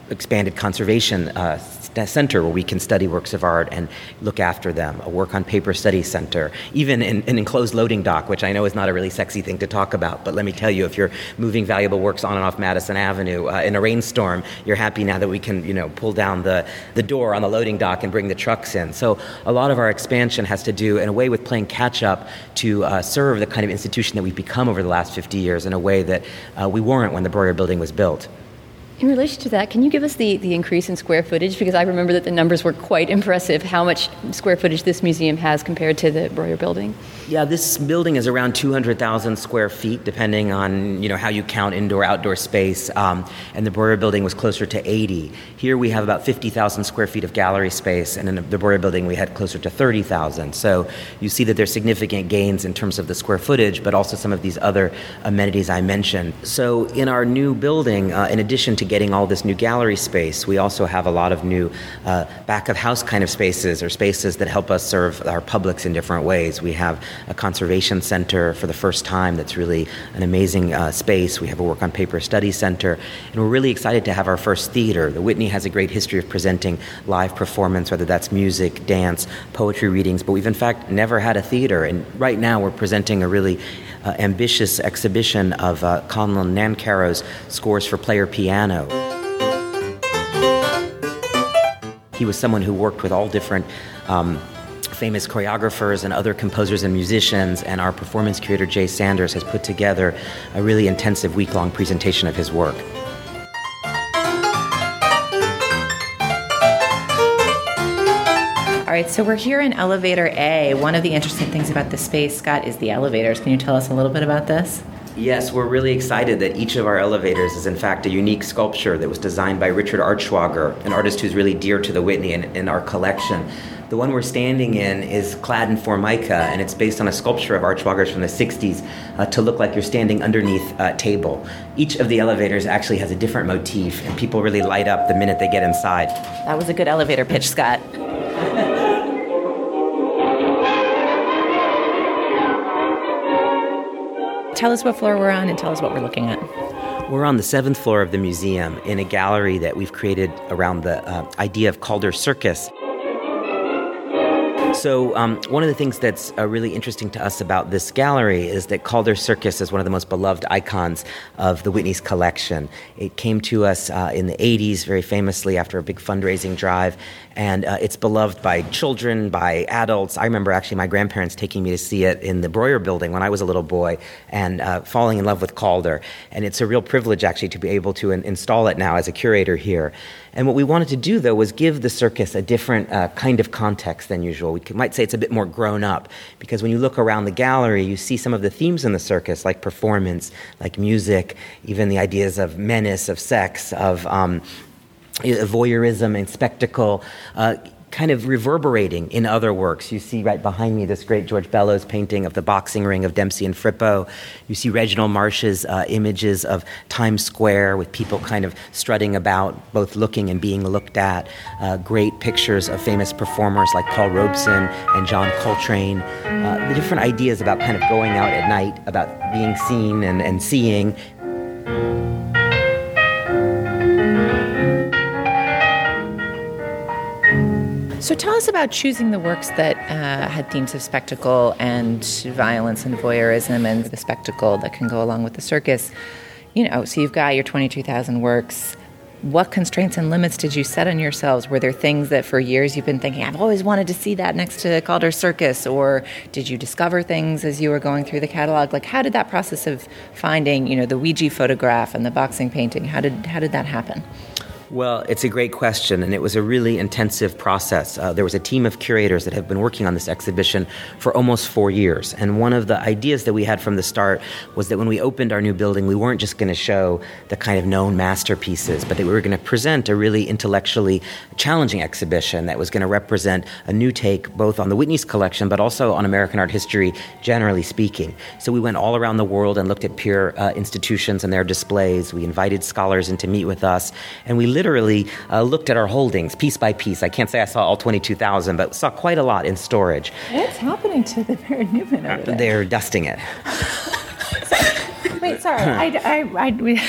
expanded conservation uh, center where we can study works of art and look after them, a work on paper study center, even in an enclosed loading dock, which I know is not a really sexy thing to talk about, but let me tell you, if you're moving valuable works on and off Madison Avenue uh, in a rainstorm, you're happy now that we can, you know, pull down the, the door on the loading dock and bring the trucks in. So a lot of our expansion has to do, in a way, with playing catch-up to uh, serve the kind of institution that we've become over the last fifty years in a way that uh, we weren't when the Breuer Building was built. In relation to that, can you give us the, the increase in square footage? Because I remember that the numbers were quite impressive, how much square footage this museum has compared to the Breuer Building. Yeah, this building is around two hundred thousand square feet, depending on, you know, how you count indoor, outdoor space. Um, and the Breuer Building was closer to eighty. Here we have about fifty thousand square feet of gallery space, and in the Breuer Building we had closer to thirty thousand. So you see that there's significant gains in terms of the square footage, but also some of these other amenities I mentioned. So in our new building, uh, in addition to getting all this new gallery space, we also have a lot of new uh, back-of-house kind of spaces, or spaces that help us serve our publics in different ways. We have a conservation center for the first time that's really an amazing uh, space. We have a work on paper study center, and we're really excited to have our first theater. The Whitney has a great history of presenting live performance, whether that's music, dance, poetry readings, but we've in fact never had a theater, and right now we're presenting a really uh, ambitious exhibition of uh, Conlon Nancarrow's scores for player piano. He was someone who worked with all different um, famous choreographers and other composers and musicians, and our performance curator, Jay Sanders, has put together a really intensive week-long presentation of his work. All right, so we're here in Elevator A. One of the interesting things about the space, Scott, is the elevators. Can you tell us a little bit about this? Yes, we're really excited that each of our elevators is in fact a unique sculpture that was designed by Richard Archschwager, an artist who's really dear to the Whitney and in our collection. The one we're standing in is clad in formica, and it's based on a sculpture of Archschwager's from the sixties uh, to look like you're standing underneath a table. Each of the elevators actually has a different motif, and people really light up the minute they get inside. That was a good elevator pitch, Scott. Tell us what floor we're on and tell us what we're looking at. We're on the seventh floor of the museum in a gallery that we've created around the uh, idea of Calder Circus. So um, one of the things that's uh, really interesting to us about this gallery is that Calder Circus is one of the most beloved icons of the Whitney's collection. It came to us uh, in the eighties, very famously, after a big fundraising drive, and uh, it's beloved by children, by adults. I remember actually my grandparents taking me to see it in the Breuer Building when I was a little boy, and uh, falling in love with Calder. And it's a real privilege, actually, to be able to in- install it now as a curator here. And what we wanted to do, though, was give the circus a different uh, kind of context than usual. We might say it's a bit more grown up, because when you look around the gallery, you see some of the themes in the circus, like performance, like music, even the ideas of menace, of sex, of um, voyeurism and spectacle, uh, kind of reverberating in other works. You see right behind me this great George Bellows painting of the boxing ring of Dempsey and Frippo. You see Reginald Marsh's uh, images of Times Square with people kind of strutting about, both looking and being looked at. Uh, great pictures of famous performers like Paul Robeson and John Coltrane. Uh, the different ideas about kind of going out at night, about being seen and, and seeing. So tell us about choosing the works that uh, had themes of spectacle and violence and voyeurism and the spectacle that can go along with the circus. You know, so you've got your twenty-two thousand works. What constraints and limits did you set on yourselves? Were there things that for years you've been thinking, I've always wanted to see that next to Calder Circus? Or did you discover things as you were going through the catalog? Like, how did that process of finding, you know, the Ouija photograph and the boxing painting, how did how did that happen? Well, it's a great question, and it was a really intensive process. Uh, there was a team of curators that have been working on this exhibition for almost four years, and one of the ideas that we had from the start was that when we opened our new building, we weren't just going to show the kind of known masterpieces, but that we were going to present a really intellectually challenging exhibition that was going to represent a new take both on the Whitney's collection, but also on American art history, generally speaking. So we went all around the world and looked at peer uh, institutions and their displays. We invited scholars in to meet with us, and we literally uh, looked at our holdings piece by piece. I can't say I saw all twenty-two thousand, but saw quite a lot in storage. What's happening to the Barrett Newman over there? They're dusting it. Wait, sorry. I, I, I, we,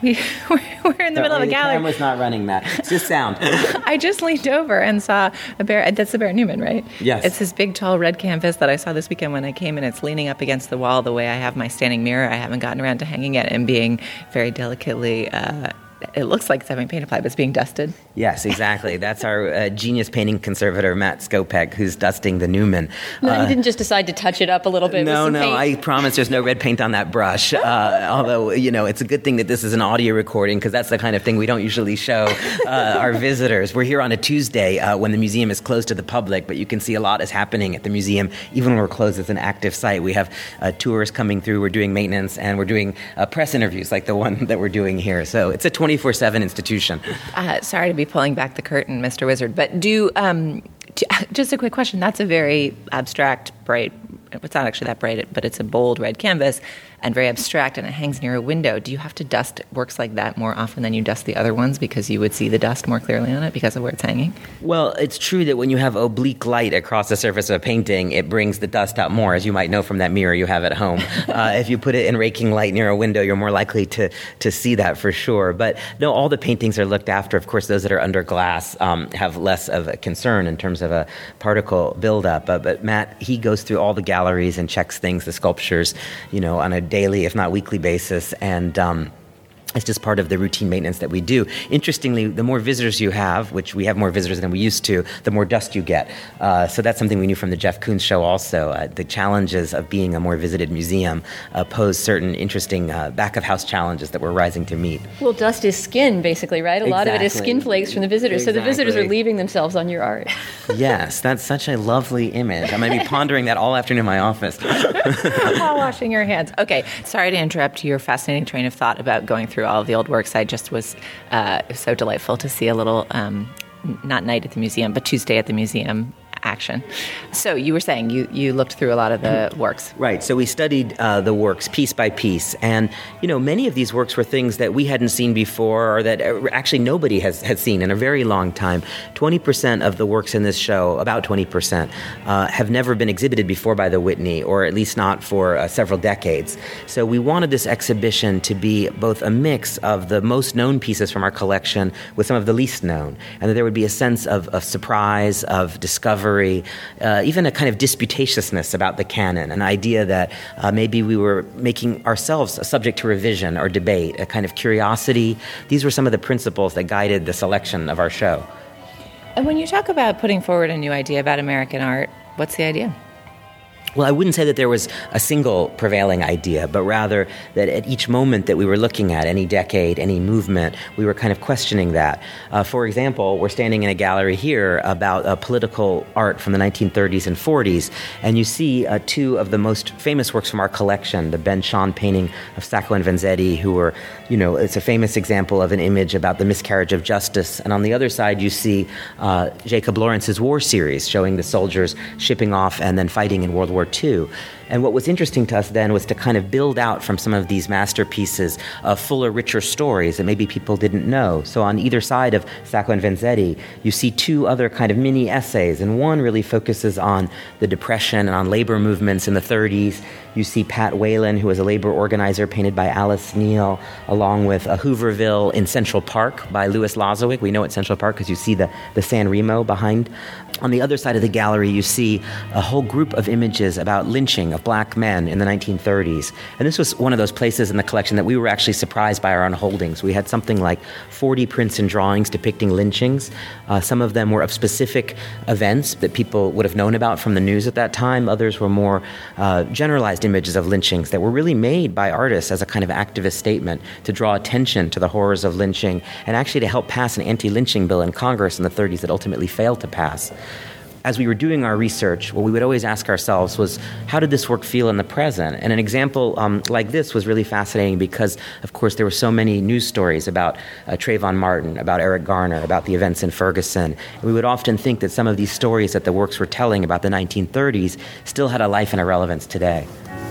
We, we're, we're in the no, middle of a gallery. The camera's not running, Matt. It's just sound. I just leaned over and saw a bear. That's the Barrett Newman, right? Yes. It's this big, tall red canvas that I saw this weekend when I came, and it's leaning up against the wall the way I have my standing mirror. I haven't gotten around to hanging it and being very delicately... Uh, it looks like it's having paint applied, but it's being dusted. Yes, exactly. That's our uh, genius painting conservator, Matt Skopek, who's dusting the Newman. No, uh, you didn't just decide to touch it up a little bit No, with some no, paint. I promise there's no red paint on that brush. Uh, although, you know, it's a good thing that this is an audio recording because that's the kind of thing we don't usually show uh, our visitors. We're here on a Tuesday uh, when the museum is closed to the public, but you can see a lot is happening at the museum, even when we're closed as an active site. We have uh, tours coming through, we're doing maintenance, and we're doing uh, press interviews like the one that we're doing here. So it's a twenty-four seven institution. Uh, sorry to be pulling back the curtain, Mister Wizard, but do, um, do just a quick question. That's a very abstract, bright, it's not actually that bright, but it's a bold red canvas and very abstract, and it hangs near a window. Do you have to dust works like that more often than you dust the other ones because you would see the dust more clearly on it because of where it's hanging? Well, it's true that when you have oblique light across the surface of a painting, it brings the dust out more, as you might know from that mirror you have at home. uh, if you put it in raking light near a window, you're more likely to, to see that for sure. But no, all the paintings are looked after. Of course, those that are under glass um, have less of a concern in terms of a particle buildup. Uh, but Matt, he goes through all the galleries and checks things, the sculptures, you know, on a daily, if not weekly basis, and um, it's just part of the routine maintenance that we do. Interestingly, the more visitors you have, which we have more visitors than we used to, the more dust you get. Uh, so that's something we knew from the Jeff Koons show also. Uh, the challenges of being a more visited museum uh, pose certain interesting uh, back-of-house challenges that we're rising to meet. Well, dust is skin, basically, right? A lot Exactly. of it is skin flakes from the visitors. Exactly. So the visitors are leaving themselves on your art. Yes, that's such a lovely image. I'm going to be pondering that all afternoon in my office. While washing your hands. Okay, sorry to interrupt your fascinating train of thought about going through all of the old works. I just was uh, so delightful to see a little, um, not night at the museum, but Tuesday at the museum action. So you were saying you, you looked through a lot of the works. Right. So we studied uh, the works piece by piece. And, you know, many of these works were things that we hadn't seen before or that actually nobody has, has seen in a very long time. twenty percent of the works in this show, about twenty percent, uh, have never been exhibited before by the Whitney, or at least not for uh, several decades. So we wanted this exhibition to be both a mix of the most known pieces from our collection with some of the least known, and that there would be a sense of, of surprise, of discovery, Uh, even a kind of disputatiousness about the canon, an idea that uh, maybe we were making ourselves a subject to revision or debate, a kind of curiosity. These were some of the principles that guided the selection of our show. And when you talk about putting forward a new idea about American art, what's the idea? Well, I wouldn't say that there was a single prevailing idea, but rather that at each moment that we were looking at, any decade, any movement, we were kind of questioning that. Uh, for example, we're standing in a gallery here about uh, political art from the nineteen thirties and forties, and you see uh, two of the most famous works from our collection, the Ben Shahn painting of Sacco and Vanzetti, who were, you know, it's a famous example of an image about the miscarriage of justice. And on the other side, you see uh, Jacob Lawrence's War series, showing the soldiers shipping off and then fighting in World War Two. And what was interesting to us then was to kind of build out from some of these masterpieces of fuller, richer stories that maybe people didn't know. So on either side of Sacco and Vanzetti, you see two other kind of mini essays, and one really focuses on the Depression and on labor movements in the thirties. You see Pat Whalen, who was a labor organizer, painted by Alice Neal, along with uh, Hooverville in Central Park by Louis Lozowick. We know it's Central Park because you see the, the San Remo behind. On the other side of the gallery, you see a whole group of images about lynching of black men in the nineteen thirties. And this was one of those places in the collection that we were actually surprised by our unholdings. We had something like forty prints and drawings depicting lynchings. Uh, some of them were of specific events that people would have known about from the news at that time. Others were more uh, generalized images of lynchings that were really made by artists as a kind of activist statement to draw attention to the horrors of lynching and actually to help pass an anti-lynching bill in Congress in the thirties that ultimately failed to pass. As we were doing our research, what we would always ask ourselves was, how did this work feel in the present? And an example um, like this was really fascinating because, of course, there were so many news stories about uh, Trayvon Martin, about Eric Garner, about the events in Ferguson. And we would often think that some of these stories that the works were telling about the nineteen thirties still had a life and a relevance today.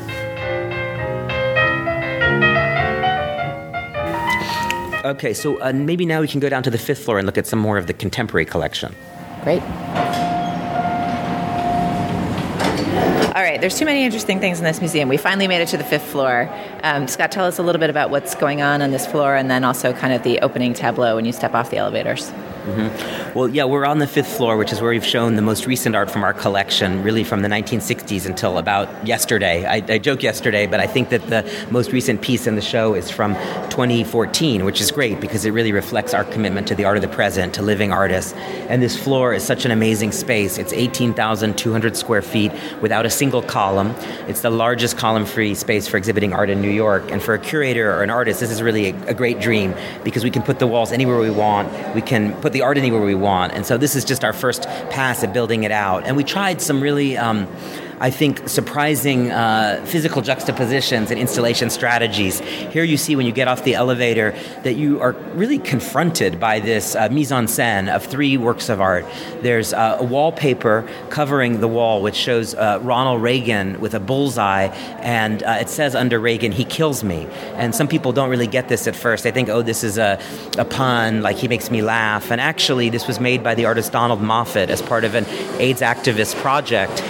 Okay, so uh, maybe now we can go down to the fifth floor and look at some more of the contemporary collection. Great. All All right, there's too many interesting things in this museum. We finally made it to the fifth floor. Um, Scott, tell us a little bit about what's going on on this floor, and then also kind of the opening tableau when you step off the elevators. Mm-hmm. Well, yeah, we're on the fifth floor, which is where we've shown the most recent art from our collection, really from the nineteen sixties until about yesterday. I, I joke yesterday, but I think that the most recent piece in the show is from twenty fourteen, which is great because it really reflects our commitment to the art of the present, to living artists. And this floor is such an amazing space. It's eighteen thousand two hundred square feet without a single column. It's the largest column-free space for exhibiting art in New York. And for a curator or an artist, this is really a, a great dream because we can put the walls anywhere we want. We can put the art anywhere we want. And so this is just our first pass at building it out. And we tried some really, um, I think, surprising uh, physical juxtapositions and installation strategies. Here you see when you get off the elevator that you are really confronted by this uh, mise-en-scène of three works of art. There's uh, a wallpaper covering the wall which shows uh, Ronald Reagan with a bullseye, and uh, it says under Reagan, "He kills me." And some people don't really get this at first. They think, oh, this is a, a pun, like he makes me laugh. And actually, this was made by the artist Donald Moffat as part of an AIDS activist project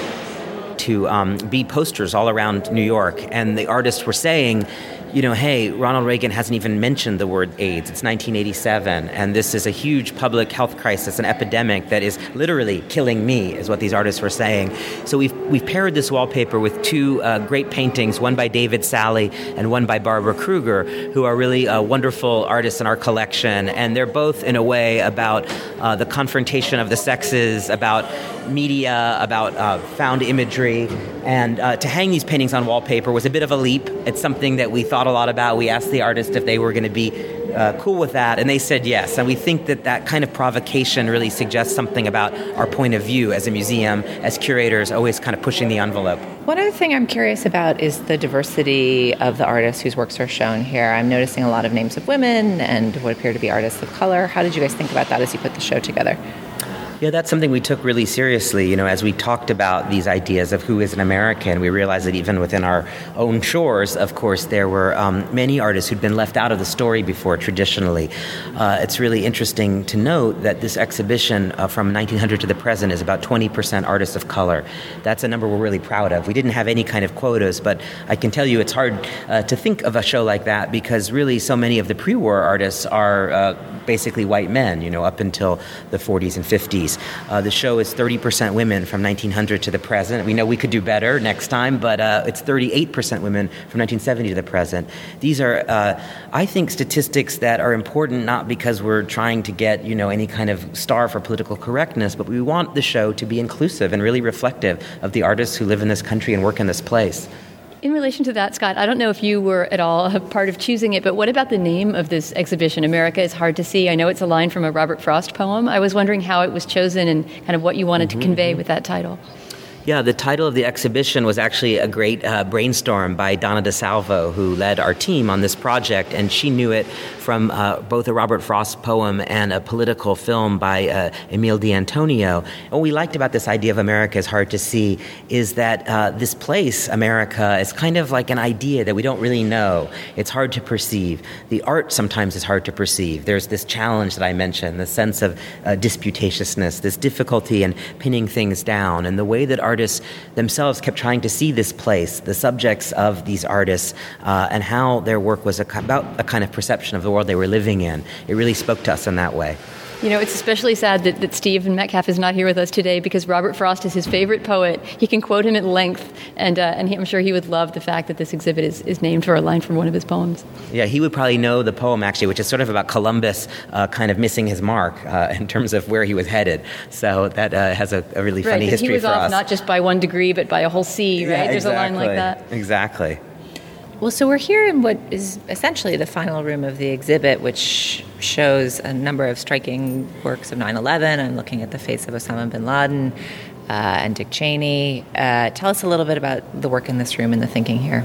to um, be posters all around New York. And the artists were saying, you know, hey, Ronald Reagan hasn't even mentioned the word AIDS. It's nineteen eighty-seven, and this is a huge public health crisis, an epidemic that is literally killing me, is what these artists were saying. So we've we've paired this wallpaper with two uh, great paintings, one by David Salle and one by Barbara Kruger, who are really uh, wonderful artists in our collection. And they're both, in a way, about uh, the confrontation of the sexes, about media, about uh, found imagery. And uh, to hang these paintings on wallpaper was a bit of a leap. It's something that we thought a lot about. We asked the artist if they were going to be uh, cool with that, and they said yes. And we think that that kind of provocation really suggests something about our point of view as a museum, as curators, always kind of pushing the envelope. One other thing I'm curious about is the diversity of the artists whose works are shown here. I'm noticing a lot of names of women and what appear to be artists of color. How did you guys think about that as you put the show together? Yeah, that's something we took really seriously. You know, as we talked about these ideas of who is an American, we realized that even within our own shores, of course, there were um, many artists who'd been left out of the story before traditionally. Uh, it's really interesting to note that this exhibition uh, from nineteen hundred to the present is about twenty percent artists of color. That's a number we're really proud of. We didn't have any kind of quotas, but I can tell you it's hard uh, to think of a show like that because really so many of the pre-war artists are uh, basically white men, you know, up until the forties and fifties. Uh, the show is thirty percent women from nineteen hundred to the present. We know we could do better next time, but uh, it's thirty-eight percent women from nineteen seventy to the present. These are, uh, I think, statistics that are important not because we're trying to get, you know, any kind of star for political correctness, but we want the show to be inclusive and really reflective of the artists who live in this country and work in this place. In relation to that, Scott, I don't know if you were at all a part of choosing it, but what about the name of this exhibition, America is Hard to See? I know it's a line from a Robert Frost poem. I was wondering how it was chosen and kind of what you wanted mm-hmm. to convey with that title. Yeah, the title of the exhibition was actually a great uh, brainstorm by Donna DeSalvo, who led our team on this project, and she knew it from uh, both a Robert Frost poem and a political film by uh, Emile D'Antonio. And what we liked about this idea of America is Hard to See is that uh, this place, America, is kind of like an idea that we don't really know. It's hard to perceive. The art sometimes is hard to perceive. There's this challenge that I mentioned, the sense of uh, disputatiousness, this difficulty in pinning things down, and the way that artists themselves kept trying to see this place, the subjects of these artists, uh, and how their work was a, about a kind of perception of the world they were living in. It really spoke to us in that way. You know, it's especially sad that, that Steve Metcalf is not here with us today because Robert Frost is his favorite poet. He can quote him at length, and uh, and he, I'm sure he would love the fact that this exhibit is, is named for a line from one of his poems. Yeah, he would probably know the poem, actually, which is sort of about Columbus uh, kind of missing his mark uh, in terms of where he was headed. So that uh, has a, a really right, funny history for us. He was off not just by one degree, but by a whole sea, right? Yeah, There's exactly. a line like that. Exactly. Well, so we're here in what is essentially the final room of the exhibit, which shows a number of striking works of nine eleven. I'm looking at the face of Osama bin Laden uh, and Dick Cheney. Uh, tell us a little bit about the work in this room and the thinking here.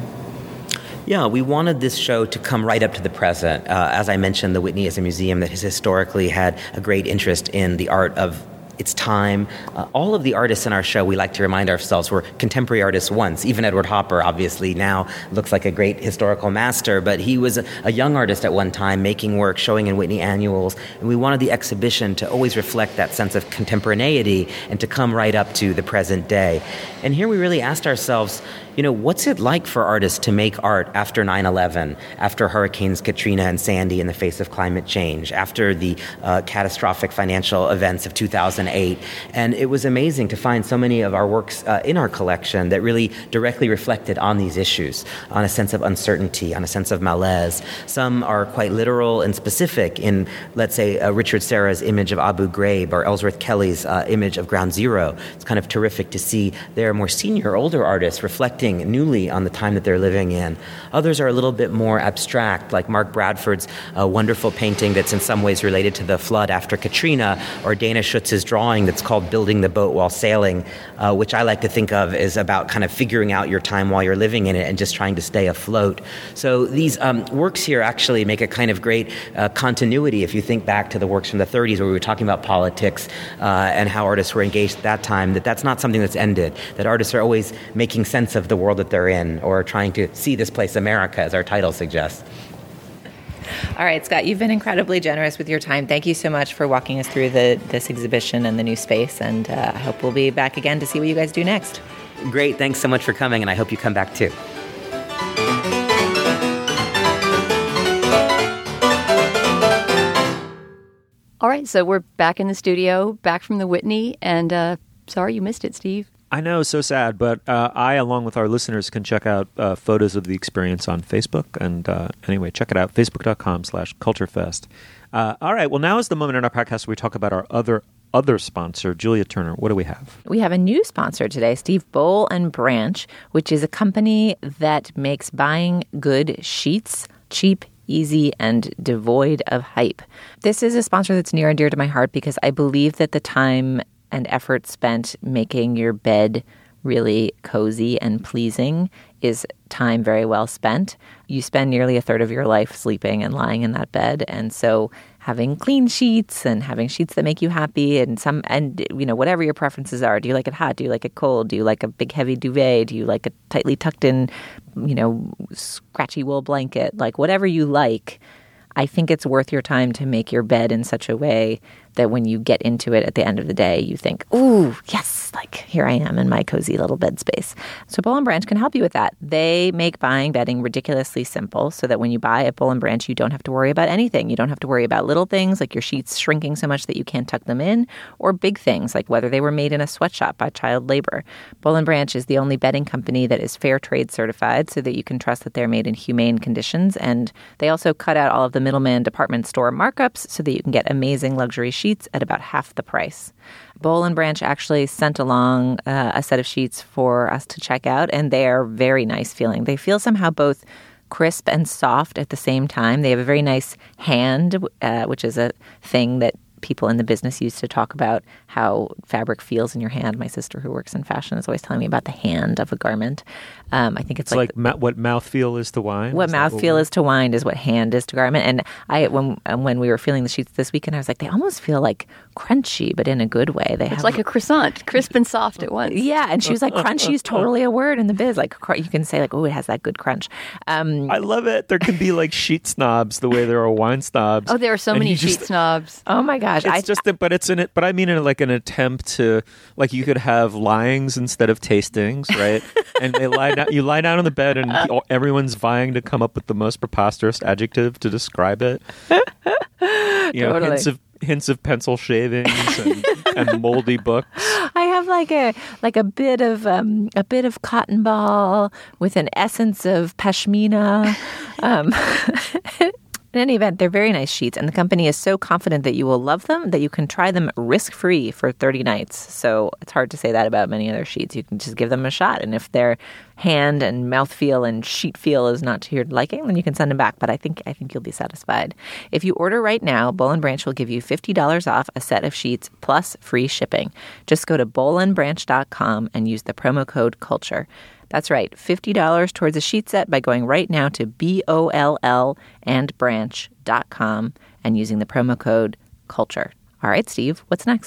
Yeah, we wanted this show to come right up to the present. Uh, as I mentioned, the Whitney is a museum that has historically had a great interest in the art of its time. Uh, all of the artists in our show, we like to remind ourselves, were contemporary artists once. Even Edward Hopper, obviously, now looks like a great historical master, but he was a, a young artist at one time, making work, showing in Whitney annuals, and we wanted the exhibition to always reflect that sense of contemporaneity and to come right up to the present day. And here we really asked ourselves, you know, what's it like for artists to make art after nine eleven, after Hurricanes Katrina and Sandy in the face of climate change, after the uh, catastrophic financial events of two thousand eight? And it was amazing to find so many of our works uh, in our collection that really directly reflected on these issues, on a sense of uncertainty, on a sense of malaise. Some are quite literal and specific in, let's say, uh, Richard Serra's image of Abu Ghraib or Ellsworth Kelly's uh, image of Ground Zero. It's kind of terrific to see their more senior, older artists reflecting newly on the time that they're living in. Others are a little bit more abstract, like Mark Bradford's uh, wonderful painting that's in some ways related to the flood after Katrina, or Dana Schutz's drawing that's called Building the Boat While Sailing, uh, which I like to think of as about kind of figuring out your time while you're living in it and just trying to stay afloat. So these um, works here actually make a kind of great uh, continuity if you think back to the works from the thirties where we were talking about politics uh, and how artists were engaged at that time, that that's not something that's ended, that artists are always making sense of the world that they're in, or trying to see this place America, as our title suggests. All right, Scott, you've been incredibly generous with your time. Thank you so much for walking us through the this exhibition and the new space, and uh, I hope we'll be back again to see what you guys do next. Great, thanks so much for coming, and I hope you come back too. All right, so we're back in the studio, back from the Whitney, and uh, sorry you missed it, Steve. I know, so sad, but uh, I, along with our listeners, can check out uh, photos of the experience on Facebook. And uh, anyway, check it out, facebook.com slash culturefest. Uh, all right, well, now is the moment in our podcast where we talk about our other other sponsor, Julia Turner. What do we have? We have a new sponsor today, Steve, Boll and Branch, which is a company that makes buying good sheets cheap, easy, and devoid of hype. This is a sponsor that's near and dear to my heart because I believe that the time and effort spent making your bed really cozy and pleasing is time very well spent. You spend nearly a third of your life sleeping and lying in that bed, and so having clean sheets and having sheets that make you happy and some and you know whatever your preferences are. Do you like it hot? Do you like it cold? Do you like a big heavy duvet? Do you like a tightly tucked in, you know, scratchy wool blanket? Like whatever you like, I think it's worth your time to make your bed in such a way that when you get into it at the end of the day, you think, ooh, yes, like here I am in my cozy little bed space. So Boll and Branch can help you with that. They make buying bedding ridiculously simple so that when you buy at Boll and Branch, you don't have to worry about anything. You don't have to worry about little things like your sheets shrinking so much that you can't tuck them in, or big things like whether they were made in a sweatshop by child labor. Boll and Branch is the only bedding company that is fair trade certified so that you can trust that they're made in humane conditions. And they also cut out all of the middleman department store markups so that you can get amazing luxury sheets at about half the price. Boll and Branch actually sent along uh, a set of sheets for us to check out, and they are very nice feeling. They feel somehow both crisp and soft at the same time. They have a very nice hand, uh, which is a thing that people in the business used to talk about how fabric feels in your hand. My sister, who works in fashion, is always telling me about the hand of a garment. Um, I think it's, it's like, like ma- what mouthfeel is to wine. What is mouthfeel is to wine is what hand is to garment. And I, when when we were feeling the sheets this weekend, I was like, they almost feel like crunchy, but in a good way. They it's have like a croissant, crisp and soft at once. Yeah, and she was like, crunchy is totally a word in the biz. Like you can say like, oh, it has that good crunch. Um, I love it. There can be like sheet snobs the way there are wine snobs. Oh, there are so and many just, sheet snobs. Oh my gosh! It's I, just that, but it's in it. But I mean, in like an attempt to like you could have lyings instead of tastings, right? And they lie down. You lie down on the bed, and everyone's vying to come up with the most preposterous adjective to describe it. You know, totally. hints of hints of pencil shavings and, and moldy books. I have like a like a bit of um, a bit of cotton ball with an essence of pashmina. Um, In any event, they're very nice sheets, and the company is so confident that you will love them that you can try them risk-free for thirty nights. So it's hard to say that about many other sheets. You can just give them a shot, and if their hand and mouthfeel and sheet feel is not to your liking, then you can send them back. But I think I think you'll be satisfied. If you order right now, Boll and Branch will give you fifty dollars off a set of sheets plus free shipping. Just go to boll and branch dot com and use the promo code CULTURE. That's right, fifty dollars towards a sheet set by going right now to B O L L and branch dot com and using the promo code CULTURE. All right, Steve, what's next?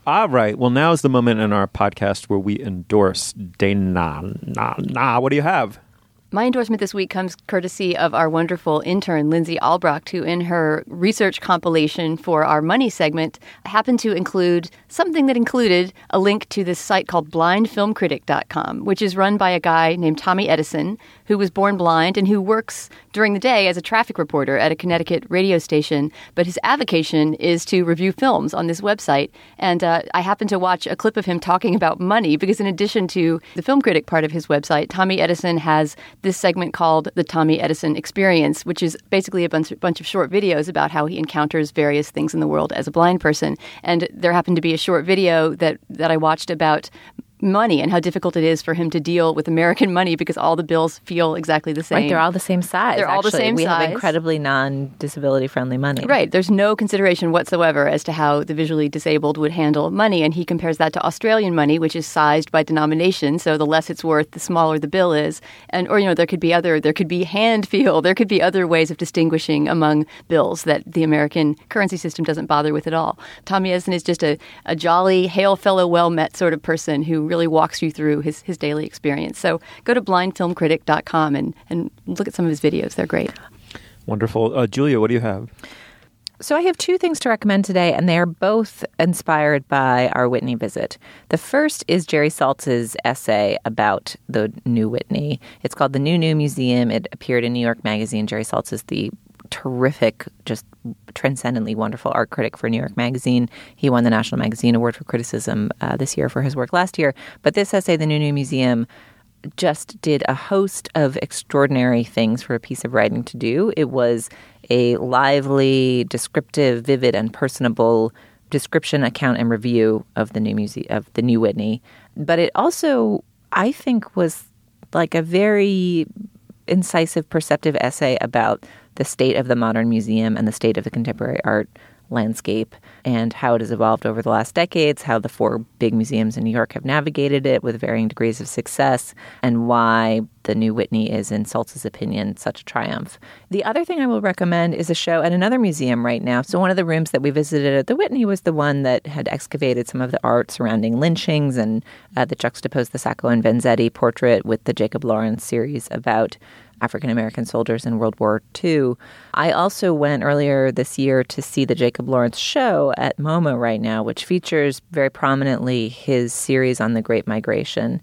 All right. Well, now is the moment in our podcast where we endorse Dana. Nah, nah. What do you have? My endorsement this week comes courtesy of our wonderful intern, Lindsay Albrecht, who in her research compilation for our money segment happened to include something that included a link to this site called blind film critic dot com, which is run by a guy named Tommy Edison, who was born blind and who works during the day as a traffic reporter at a Connecticut radio station. But his avocation is to review films on this website. And uh, I happened to watch a clip of him talking about money because in addition to the film critic part of his website, Tommy Edison has this segment called The Tommy Edison Experience, which is basically a bunch, bunch of short videos about how he encounters various things in the world as a blind person. And there happened to be a short video that, that I watched about money and how difficult it is for him to deal with American money because all the bills feel exactly the same. Right, they're all the same size. They're all actually. the same we size. We have incredibly non-disability friendly money. Right. There's no consideration whatsoever as to how the visually disabled would handle money. And he compares that to Australian money, which is sized by denomination. So the less it's worth, the smaller the bill is. And, or, you know, there could be other, there could be hand feel. There could be other ways of distinguishing among bills that the American currency system doesn't bother with at all. Tommy Edison is just a, a jolly, hail fellow, well-met sort of person who really walks you through his, his daily experience. So go to blind film critic dot com and, and look at some of his videos. They're great. Wonderful. Uh, Julia, what do you have? So I have two things to recommend today, and they are both inspired by our Whitney visit. The first is Jerry Saltz's essay about the new Whitney. It's called The New New Museum. It appeared in New York Magazine. Jerry Saltz is the terrific, just transcendently wonderful art critic for New York Magazine. He won the National Magazine Award for Criticism uh, this year for his work last year. But this essay, The New New Museum, just did a host of extraordinary things for a piece of writing to do. It was a lively, descriptive, vivid, and personable description, account, and review of the new muse- of the new Whitney. But it also, I think, was like a very incisive, perceptive essay about the state of the modern museum and the state of the contemporary art landscape and how it has evolved over the last decades, how the four big museums in New York have navigated it with varying degrees of success, and why the new Whitney is, in Saltz's opinion, such a triumph. The other thing I will recommend is a show at another museum right now. So one of the rooms that we visited at the Whitney was the one that had excavated some of the art surrounding lynchings and uh, that juxtaposed the Sacco and Vanzetti portrait with the Jacob Lawrence series about African-American soldiers in World War Two. I also went earlier this year to see the Jacob Lawrence show at MoMA right now, which features very prominently his series on the Great Migration.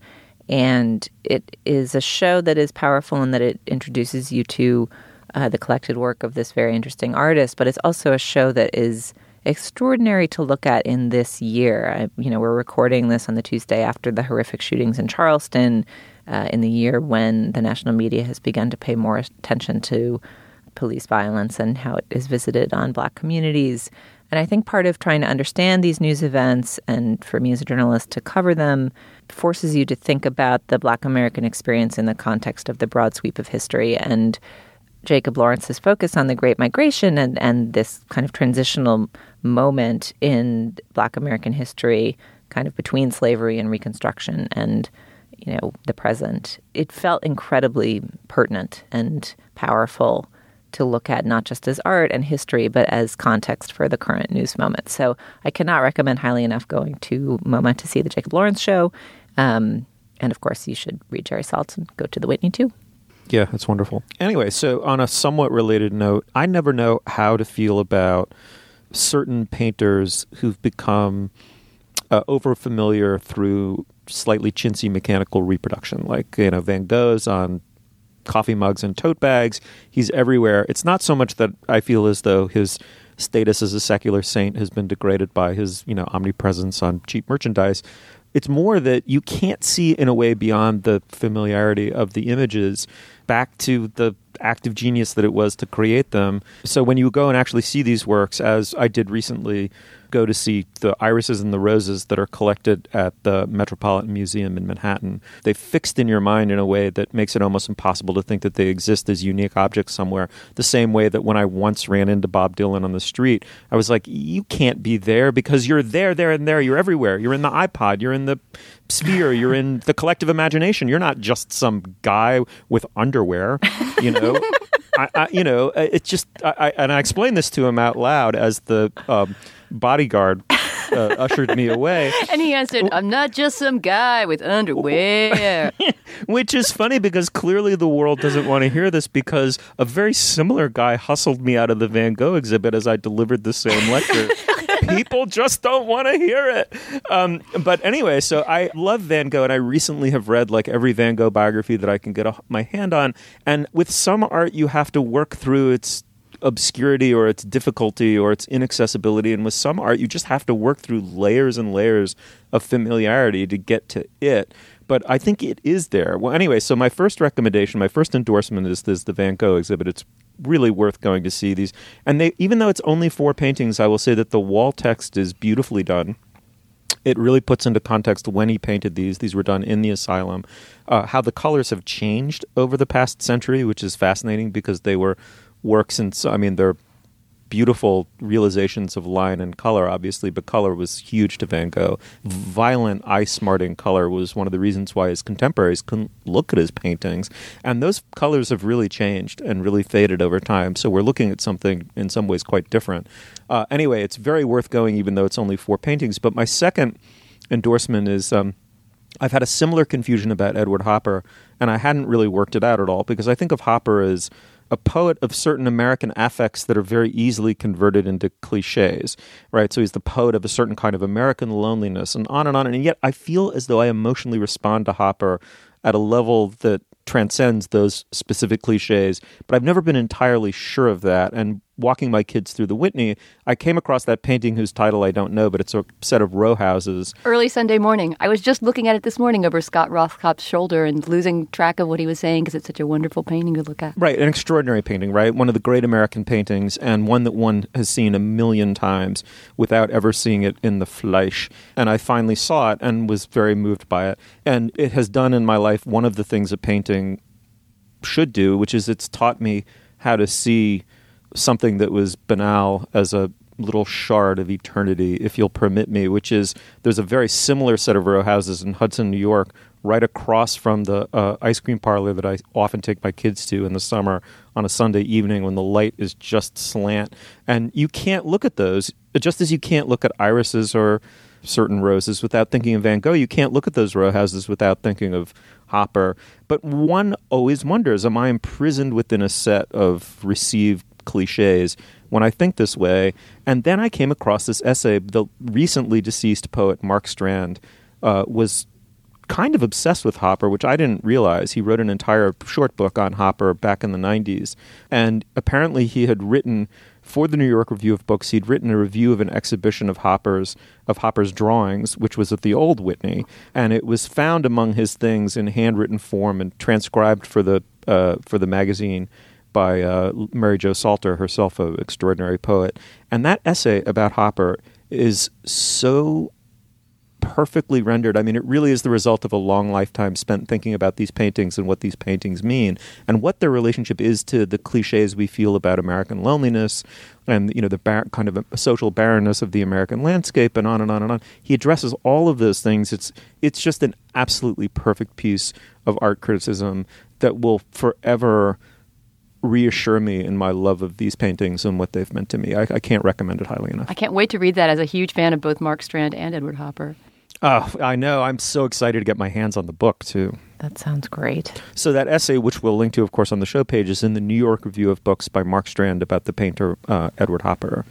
And it is a show that is powerful in that it introduces you to uh, the collected work of this very interesting artist, but it's also a show that is extraordinary to look at in this year. I, you know, we're recording this on the Tuesday after the horrific shootings in Charleston, uh, in the year when the national media has begun to pay more attention to police violence and how it is visited on Black communities. And I think part of trying to understand these news events, and for me as a journalist to cover them, forces you to think about the Black American experience in the context of the broad sweep of history. And Jacob Lawrence's focus on the Great Migration and, and this kind of transitional moment in Black American history, kind of between slavery and Reconstruction and, you know, the present, it felt incredibly pertinent and powerful to look at, not just as art and history, but as context for the current news moment. So I cannot recommend highly enough going to MoMA to see the Jacob Lawrence show. Um, and of course, you should read Jerry Saltz and go to the Whitney too. Yeah, that's wonderful. Anyway, so on a somewhat related note, I never know how to feel about certain painters who've become uh, over-familiar through slightly chintzy mechanical reproduction. Like, you know, Van Gogh's on coffee mugs and tote bags. He's everywhere. It's not so much that I feel as though his status as a secular saint has been degraded by his, you know, omnipresence on cheap merchandise. It's more that you can't see in a way beyond the familiarity of the images back to the active genius that it was to create them. So when you go and actually see these works, as I did recently, go to see the irises and the roses that are collected at the Metropolitan Museum in Manhattan, they fixed in your mind in a way that makes it almost impossible to think that they exist as unique objects somewhere. The same way that when I once ran into Bob Dylan on the street, I was like, you can't be there because you're there, there, and there. You're everywhere. You're in the iPod. You're in the sphere. You're in the collective imagination. You're not just some guy with underwear, you know. I, I, you know, it's just, I, I, and I explained this to him out loud as the um, bodyguard uh, ushered me away. And he answered, I'm not just some guy with underwear. Which is funny because clearly the world doesn't want to hear this, because a very similar guy hustled me out of the Van Gogh exhibit as I delivered the same lecture. People just don't want to hear it. Um, but anyway, so I love Van Gogh, and I recently have read like every Van Gogh biography that I can get a, my hand on. And with some art, you have to work through its obscurity or its difficulty or its inaccessibility. And with some art, you just have to work through layers and layers of familiarity to get to it. But I think it is there. Well, anyway, so my first recommendation, my first endorsement is, is the Van Gogh exhibit. It's really worth going to see these. And they, even though it's only four paintings, I will say that the wall text is beautifully done. It really puts into context when he painted these. These were done in the asylum. Uh, how the colors have changed over the past century, which is fascinating because they were works in, I mean, they're beautiful realizations of line and color, obviously, but color was huge to Van Gogh. Violent, eye-smarting color was one of the reasons why his contemporaries couldn't look at his paintings. And those colors have really changed and really faded over time. So we're looking at something in some ways quite different. Uh, anyway, it's very worth going, even though it's only four paintings. But my second endorsement is um, I've had a similar confusion about Edward Hopper, and I hadn't really worked it out at all, because I think of Hopper as a poet of certain American affects that are very easily converted into cliches, right? So he's the poet of a certain kind of American loneliness, and on and on. And yet I feel as though I emotionally respond to Hopper at a level that transcends those specific cliches, but I've never been entirely sure of that. And walking my kids through the Whitney, I came across that painting whose title I don't know, but it's a set of row houses. Early Sunday morning. I was just looking at it this morning over Scott Rothkopf's shoulder and losing track of what he was saying because it's such a wonderful painting to look at. Right, an extraordinary painting, right? One of the great American paintings, and one that one has seen a million times without ever seeing it in the flesh. And I finally saw it and was very moved by it. And it has done in my life one of the things a painting should do, which is it's taught me how to see something that was banal as a little shard of eternity, if you'll permit me, which is there's a very similar set of row houses in Hudson, New York, right across from the uh, ice cream parlor that I often take my kids to in the summer on a Sunday evening when the light is just slant. And you can't look at those, just as you can't look at irises or certain roses without thinking of Van Gogh. You can't look at those row houses without thinking of Hopper. But one always wonders, am I imprisoned within a set of received cliches when I think this way? And then I came across this essay. The recently deceased poet Mark Strand uh, was kind of obsessed with Hopper, which I didn't realize. He wrote an entire short book on Hopper back in the nineties. And apparently he had written, for the New York Review of Books, he'd written a review of an exhibition of Hopper's of Hopper's drawings, which was at the old Whitney. And it was found among his things in handwritten form and transcribed for the uh, for the magazine by uh, Mary Jo Salter, herself an extraordinary poet. And that essay about Hopper is so perfectly rendered. I mean, it really is the result of a long lifetime spent thinking about these paintings and what these paintings mean and what their relationship is to the cliches we feel about American loneliness and, you know, the bar- kind of social barrenness of the American landscape and on and on and on. He addresses all of those things. It's it's just an absolutely perfect piece of art criticism that will forever reassure me in my love of these paintings and what they've meant to me. I, I can't recommend it highly enough. I can't wait to read that as a huge fan of both Mark Strand and Edward Hopper. Oh, I know. I'm so excited to get my hands on the book, too. That sounds great. So that essay, which we'll link to, of course, on the show page, is in the New York Review of Books by Mark Strand about the painter uh, Edward Hopper.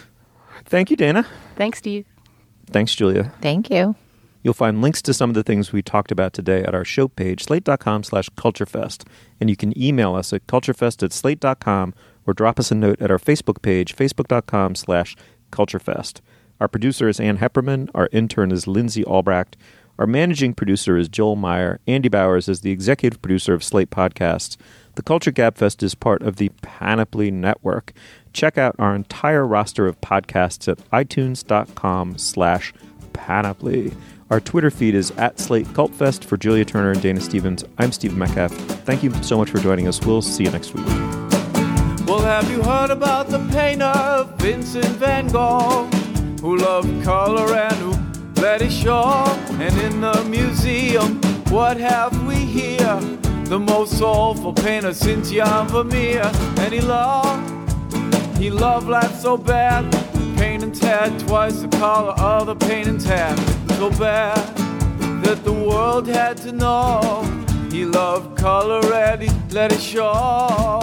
Thank you, Dana. Thanks, Steve. Thanks, Julia. Thank you. You'll find links to some of the things we talked about today at our show page, slate.com slash culturefest. And you can email us at culturefest at slate dot com or drop us a note at our Facebook page, facebook.com slash culturefest. Our producer is Ann Hepperman. Our intern is Lindsay Albrecht. Our managing producer is Joel Meyer. Andy Bowers is the executive producer of Slate Podcasts. The Culture Gabfest is part of the Panoply Network. Check out our entire roster of podcasts at itunes.com slash panoply. Our Twitter feed is at Slate Cultfest. For Julia Turner and Dana Stevens, I'm Steve Metcalf. Thank you so much for joining us. We'll see you next week. Well, have you heard about the painter Vincent van Gogh, who loved color and who let it show? And in the museum, what have we here? The most soulful painter since Jan Vermeer. And he loved, he loved life so bad, painting paintings had twice the color of the paintings had. So bad that the world had to know he loved color and he let it show.